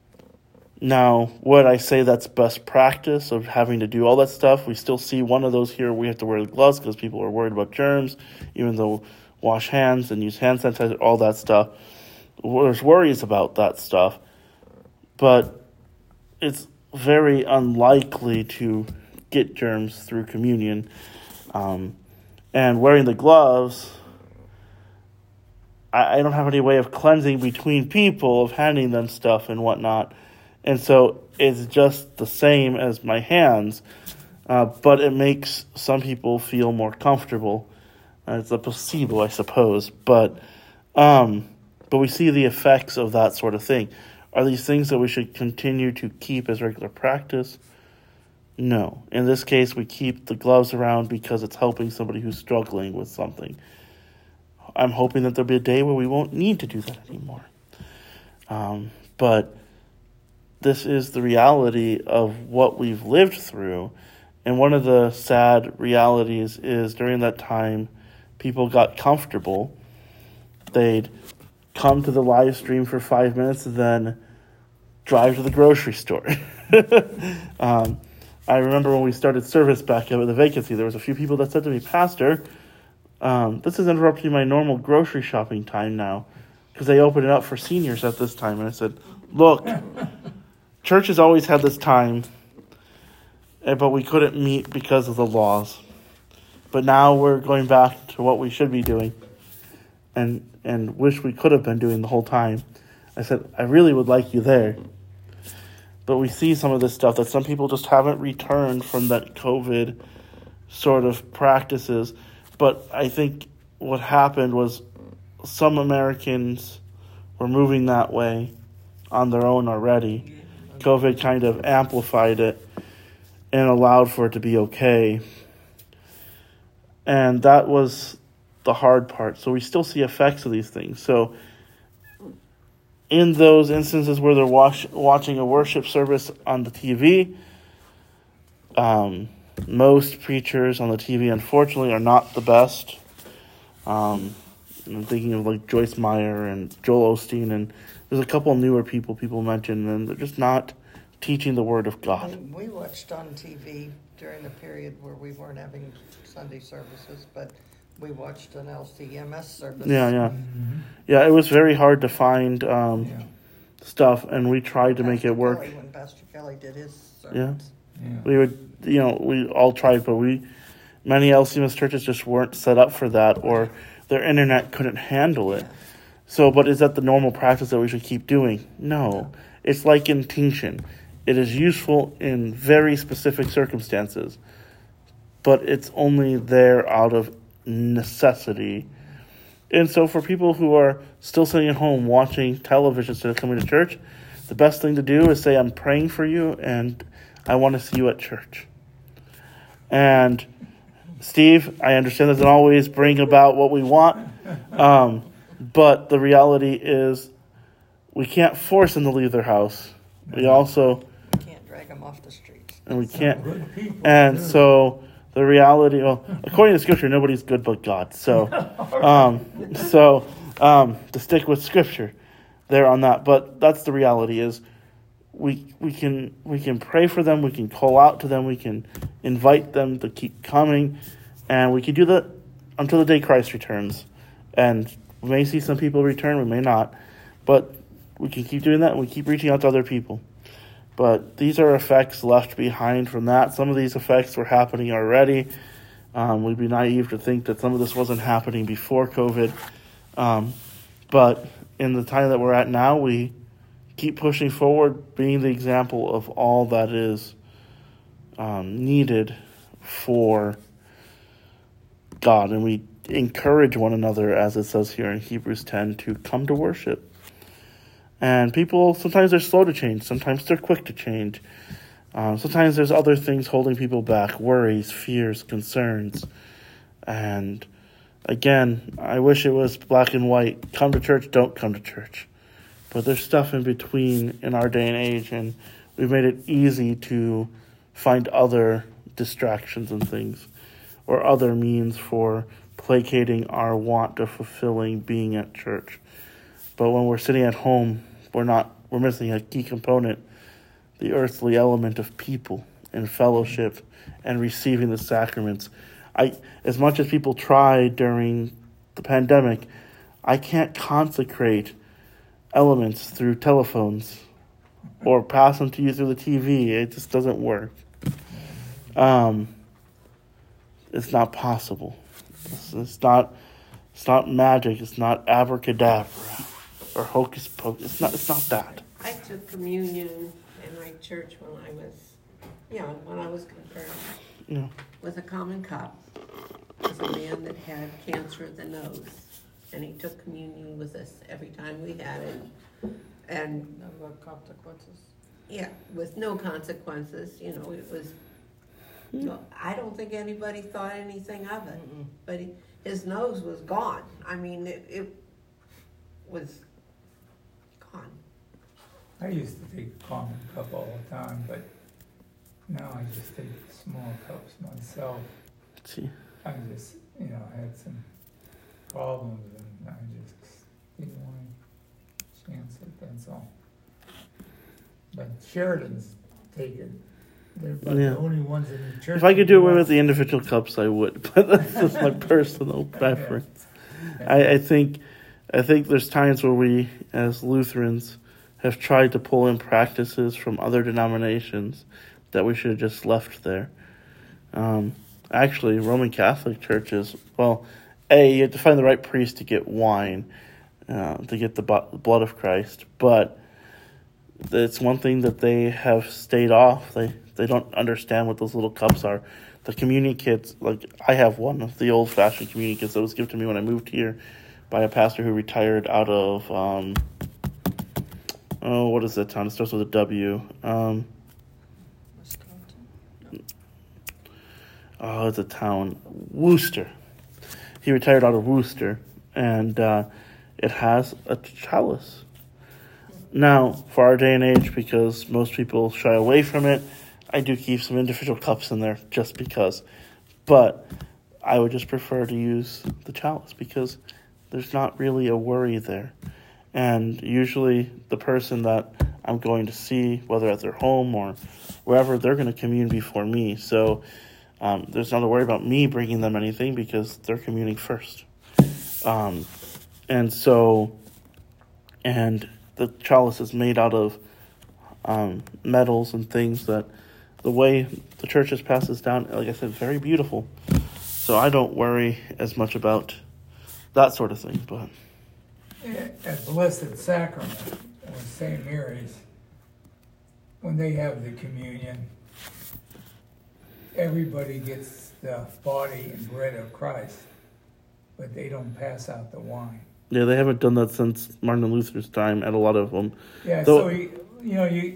Now, would I say that's best practice of having to do all that stuff? We still see one of those here. We have to wear gloves because people are worried about germs, even though wash hands and use hand sanitizer, all that stuff. There's worries about that stuff. But it's very unlikely to get germs through communion. Um, and wearing the gloves, I, I don't have any way of cleansing between people, of handing them stuff and whatnot. And so it's just the same as my hands, uh, but it makes some people feel more comfortable. Uh, it's a placebo, I suppose. But um, but we see the effects of that sort of thing. Are these things that we should continue to keep as regular practice? No. In this case, we keep the gloves around because it's helping somebody who's struggling with something. I'm hoping that there'll be a day where we won't need to do that anymore. Um, but this is the reality of what we've lived through. And one of the sad realities is during that time, people got comfortable. They'd come to the live stream for five minutes and then drive to the grocery store. um, I remember when we started service back up at the vacancy, there was a few people that said to me, Pastor, um, this is interrupting my normal grocery shopping time now, because they open it up for seniors at this time. And I said, look, church has always had this time, but we couldn't meet because of the laws. But now we're going back to what we should be doing and and wish we could have been doing the whole time. I said, I really would like you there. But we see some of this stuff that some people just haven't returned from that COVID sort of practices. But I think what happened was some Americans were moving that way on their own already. COVID kind of amplified it and allowed for it to be okay. And that was the hard part. So we still see effects of these things. So in those instances where they're watch, watching a worship service on the T V, um, most preachers on the T V, unfortunately, are not the best. Um, I'm thinking of like Joyce Meyer and Joel Osteen, and there's a couple newer people people mentioned, and they're just not teaching the Word of God. And we watched on T V during the period where we weren't having Sunday services, but we watched an L C M S service. Yeah, yeah. Mm-hmm. Yeah, it was very hard to find um, Yeah. stuff, and we tried to Pastor make it work. Kelly, when Pastor Kelly did his Yeah. sermons. Yeah. We would, you know, we all tried, but we, many L C M S churches just weren't set up for that, or their internet couldn't handle it. So, but is that the normal practice that we should keep doing? No. It's like intinction. It is useful in very specific circumstances, but it's only there out of necessity. And so for people who are still sitting at home watching television instead of coming to church, the best thing to do is say, I'm praying for you and I want to see you at church. And Steve, I understand that doesn't always bring about what we want, um, but the reality is we can't force them to leave their house. We also, We can't drag them off the streets. and we can't, Good people, and too. so the reality, well, according to Scripture, nobody's good but God. So, um, so um, to stick with Scripture there on that, but that's the reality is we we can we can pray for them, we can call out to them, we can invite them to keep coming, and we can do that until the day Christ returns. And we may see some people return, we may not, but we can keep doing that, and we keep reaching out to other people. But these are effects left behind from that. Some of these effects were happening already. Um, we'd be naive to think that some of this wasn't happening before COVID. Um, but in the time that we're at now, we keep pushing forward, being the example of all that is um, needed for God. And we encourage one another, as it says here in Hebrews ten, to come to worship. And people, sometimes they're slow to change. Sometimes they're quick to change. Um, sometimes there's other things holding people back, worries, fears, concerns. And again, I wish it was black and white. Come to church, don't come to church. But there's stuff in between in our day and age, and we've made it easy to find other distractions and things, or other means for placating our want of fulfilling being at church. But when we're sitting at home, we're not we're missing a key component, the earthly element of people and fellowship and receiving the sacraments. I as much as people try during the pandemic, I can't consecrate elements through telephones or pass them to you through the T V. It just doesn't work. Um, it's not possible. It's, it's not. It's not magic. It's not abracadabra or hocus pocus. It's not. It's not that. I took communion in my church when I was, you know, when I was confirmed Yeah. with a common cup. It was a man that had cancer of the nose, and he took communion with us every time we had it, and No consequences. yeah, with no consequences. You know, it was. No, I don't think anybody thought anything of it, Mm-mm. but he, his nose was gone. I mean, it, it was gone. I used to take a common cup all the time, but now I just take small cups myself. See. I just, you know, I had some problems and I just didn't want to chance it, that's all. But Sheridan's taken, they're about Yeah. the only ones in the church. If I could do away with the individual cups, I would. But that's just my personal preference. I, I think, I think there's times where we, as Lutherans, have tried to pull in practices from other denominations that we should have just left there. Um, actually, Roman Catholic churches, well, A, you have to find the right priest to get wine, uh, to get the bo- blood of Christ, but it's one thing that they have stayed off. They they don't understand what those little cups are. The communion kits, like I have one of the old-fashioned communion kits that was given to me when I moved here by a pastor who retired out of, um, oh, what is that town? It starts with a W. Um, Wisconsin. oh, it's a town. Worcester. He retired out of Worcester, and uh, it has a chalice. Now, for our day and age, because most people shy away from it, I do keep some individual cups in there just because. But I would just prefer to use the chalice because there's not really a worry there. And usually the person that I'm going to see, whether at their home or wherever, they're going to commune before me. So um, there's not a worry about me bringing them anything because they're communing first. Um, and so, and the chalice is made out of um, metals and things that the way the church has passed this down, like I said, very beautiful. So I don't worry as much about that sort of thing. But At Blessed Sacrament, or Saint Mary's, when they have the communion, everybody gets the body and bread of Christ, but they don't pass out the wine. yeah, they haven't done that since Martin Luther's time at a lot of them. Yeah, Though- so you, you know, you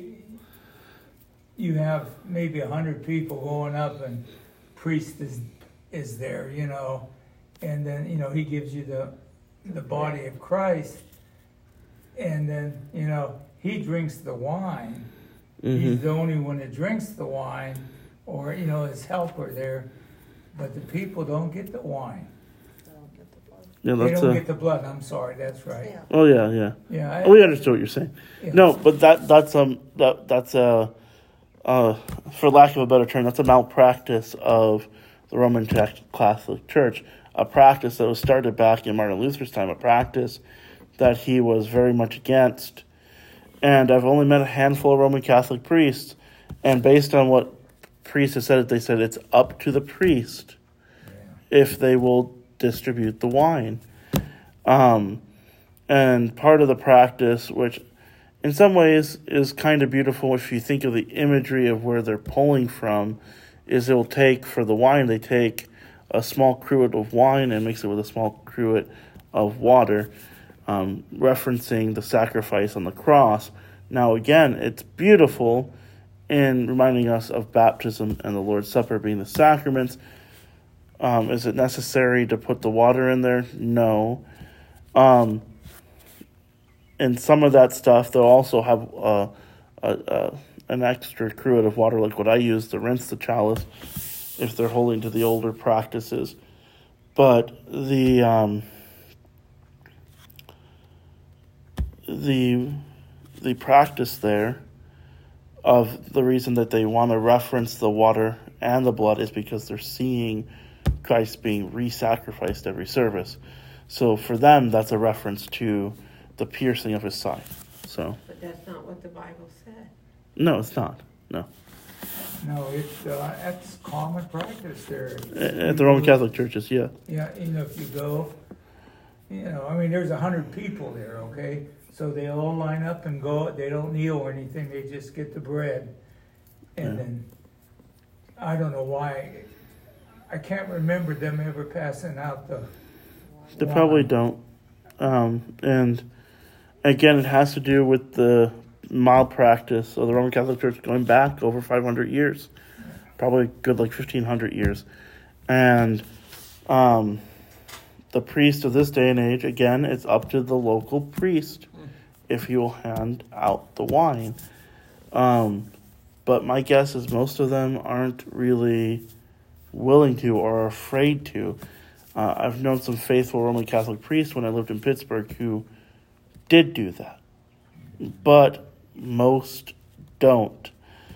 you have maybe a hundred people going up, and priest is is there, you know, and then you know he gives you the the body of Christ, and then you know he drinks the wine. Mm-hmm. He's the only one that drinks the wine, or you know his helper there, but the people don't get the wine. They don't get the blood. Yeah, They that's don't a, get the blood. I'm sorry, that's right. Yeah. oh yeah, yeah. Yeah, I, Oh, we understood what you're saying. yeah. No, but that that's um that that's a uh for lack of a better term, that's a malpractice of the Roman Catholic Church, a practice that was started back in Martin Luther's time, a practice that he was very much against. And I've only met a handful of Roman Catholic priests, and based on what priests have said, they said it's up to the priest Yeah. if they will distribute the wine. Um, and part of the practice, which in some ways is kind of beautiful if you think of the imagery of where they're pulling from, is they'll take, for the wine, they take a small cruet of wine and mix it with a small cruet of water, um, referencing the sacrifice on the cross. Now, again, it's beautiful in reminding us of baptism and the Lord's Supper being the sacraments. Um, is it necessary to put the water in there? No. Um, and some of that stuff, they'll also have uh, a, a, an extra cruet of water, like what I use to rinse the chalice, if they're holding to the older practices. But the um, the the practice there of the reason that they want to reference the water and the blood is because they're seeing Christ being re-sacrificed every service. So for them, that's a reference to the piercing of his side. So. But that's not what the Bible said. No, it's not. No. No, it's, uh, that's common practice there. At the Roman Catholic churches, yeah. Yeah, you know, if you go, you know, I mean, there's a hundred people there, okay? So they all line up and go, they don't kneel or anything, they just get the bread. And Yeah. then, I don't know why, I can't remember them ever passing out the They probably wine. don't. Um, and again, it has to do with the mild practice of the Roman Catholic Church going back over five hundred years. Probably good like fifteen hundred years. And um, the priest of this day and age, again, it's up to the local priest if he will hand out the wine. Um, but my guess is most of them aren't really willing to or are afraid to. Uh, I've known some faithful Roman Catholic priests when I lived in Pittsburgh who did do that. But most don't.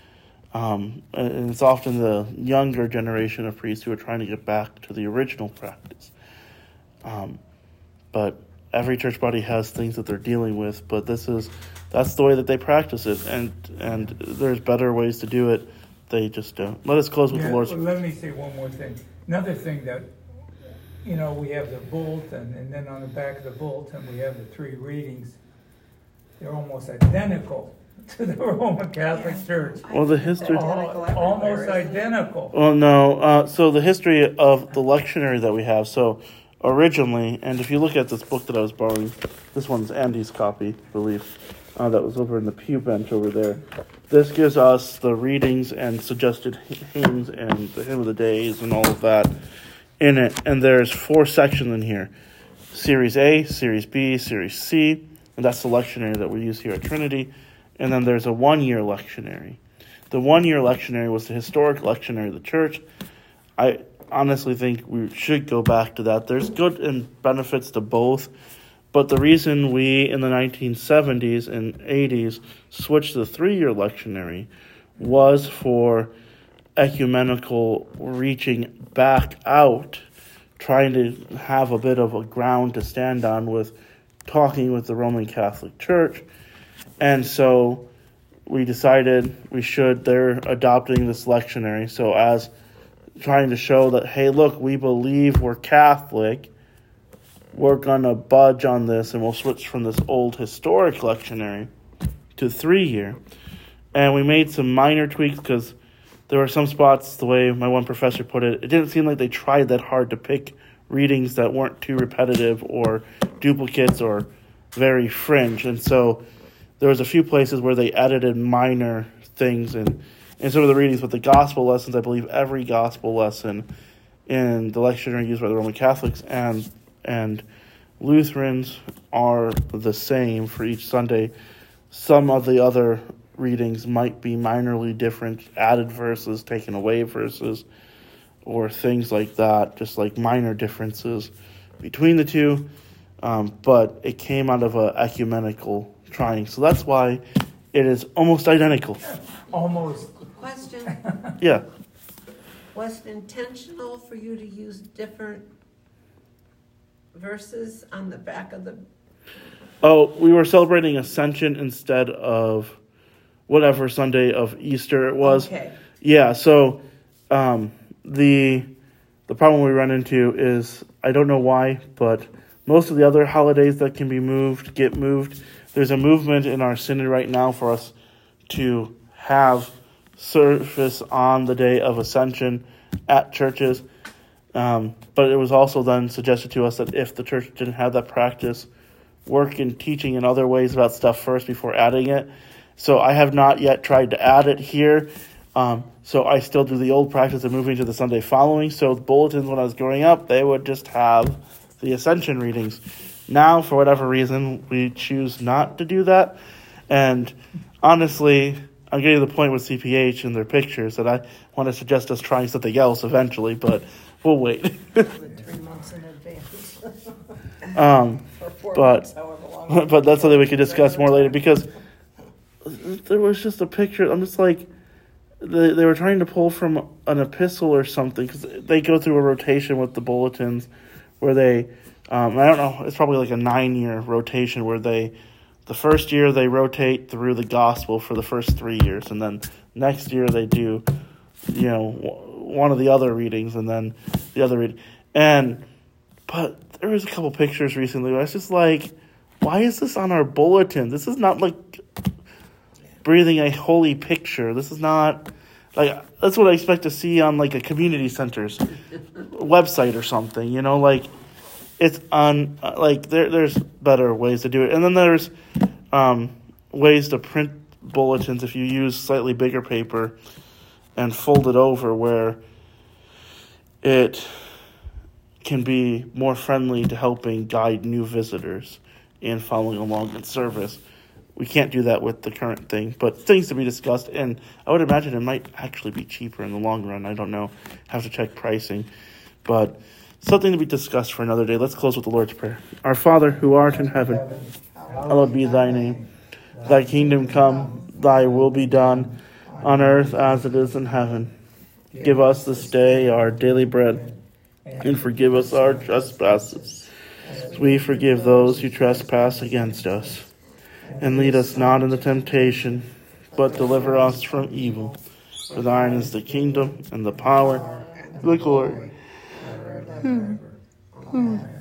Um, and it's often the younger generation of priests who are trying to get back to the original practice. Um, but every church body has things that they're dealing with, but this is that's the way that they practice it, and and there's better ways to do it. They just don't. Let us close with Yeah, the Lord's. well, let me say one more thing. Another thing that, you know, we have the bulletin, and then on the back of the bulletin we have the three readings. They're almost identical to the Roman Catholic Yeah. Church. Well, the history. Identical Al- everywhere, Almost isn't it? identical. Well, no. Uh, so the history of the lectionary that we have. So originally, and if you look at this book that I was borrowing, this one's Andy's copy, I believe, uh, that was over in the pew bench over there. This gives us the readings and suggested hymns and the hymn of the days and all of that in it. And there's four sections in here: Series A, Series B, Series C, and that's the lectionary that we use here at Trinity. And then there's a one-year lectionary. The one-year lectionary was the historic lectionary of the church. I honestly think we should go back to that. There's good and benefits to both, but the reason we in the nineteen seventies and eighties switched to the three-year lectionary was for ecumenical reaching back out, trying to have a bit of a ground to stand on with talking with the Roman Catholic Church. And so we decided we should, they're adopting this lectionary. So as trying to show that, hey, look, we believe we're Catholic, we're going to budge on this, and we'll switch from this old historic lectionary to three-year. And we made some minor tweaks because there were some spots, the way my one professor put it, it didn't seem like they tried that hard to pick readings that weren't too repetitive or duplicates or very fringe. And so there was a few places where they edited minor things in, in some of the readings, but the gospel lessons, I believe every gospel lesson in the lectionary used by the Roman Catholics and and Lutherans are the same for each Sunday. Some of the other readings might be minorly different, added verses, taken away verses, or things like that, just like minor differences between the two. Um, but it came out of a ecumenical trying. So that's why it is almost identical. Almost. Question, Yeah. was it intentional for you to use different verses on the back of the, Oh, we were celebrating Ascension instead of whatever Sunday of Easter it was. okay, Yeah, so um, the the problem we run into is, I don't know why, but most of the other holidays that can be moved get moved. There's a movement in our synod right now for us to have service on the day of Ascension at churches. Um, but it was also then suggested to us that if the church didn't have that practice, work in teaching in other ways about stuff first before adding it. So I have not yet tried to add it here. Um, so I still do the old practice of moving to the Sunday following. So bulletins when I was growing up, they would just have the Ascension readings. Now, for whatever reason, we choose not to do that. And honestly, I'm getting to the point with C P H and their pictures that I want to suggest us trying something else eventually, but we'll wait. Three months in advance. um, Or four but months, however long. but that's something we could discuss more later, because there was just a picture. I'm just like, they, they were trying to pull from an epistle or something, because they go through a rotation with the bulletins where they, um, I don't know, it's probably like a nine-year rotation where they, the first year they rotate through the gospel for the first three years, and then next year they do, you know, one of the other readings, and then the other reading. And, but there was a couple pictures recently where I was just like, why is this on our bulletin? This is not like breathing a holy picture. This is not, like, that's what I expect to see on, like, a community center's website or something, you know, like, it's on, like, there. there's better ways to do it. And then there's um, ways to print bulletins if you use slightly bigger paper and fold it over, where it can be more friendly to helping guide new visitors in following along in service. We can't do that with the current thing, but things to be discussed, and I would imagine it might actually be cheaper in the long run. I don't know. Have to check pricing, but something to be discussed for another day. Let's close with the Lord's Prayer. Our Father, who art in heaven, hallowed be thy name. Thy kingdom come, thy will be done, on earth as it is in heaven. Give us this day our daily bread, and forgive us our trespasses, as we forgive those who trespass against us. And lead us not into temptation, but deliver us from evil. For thine is the kingdom, and the power, and the glory. Hmm. Hmm.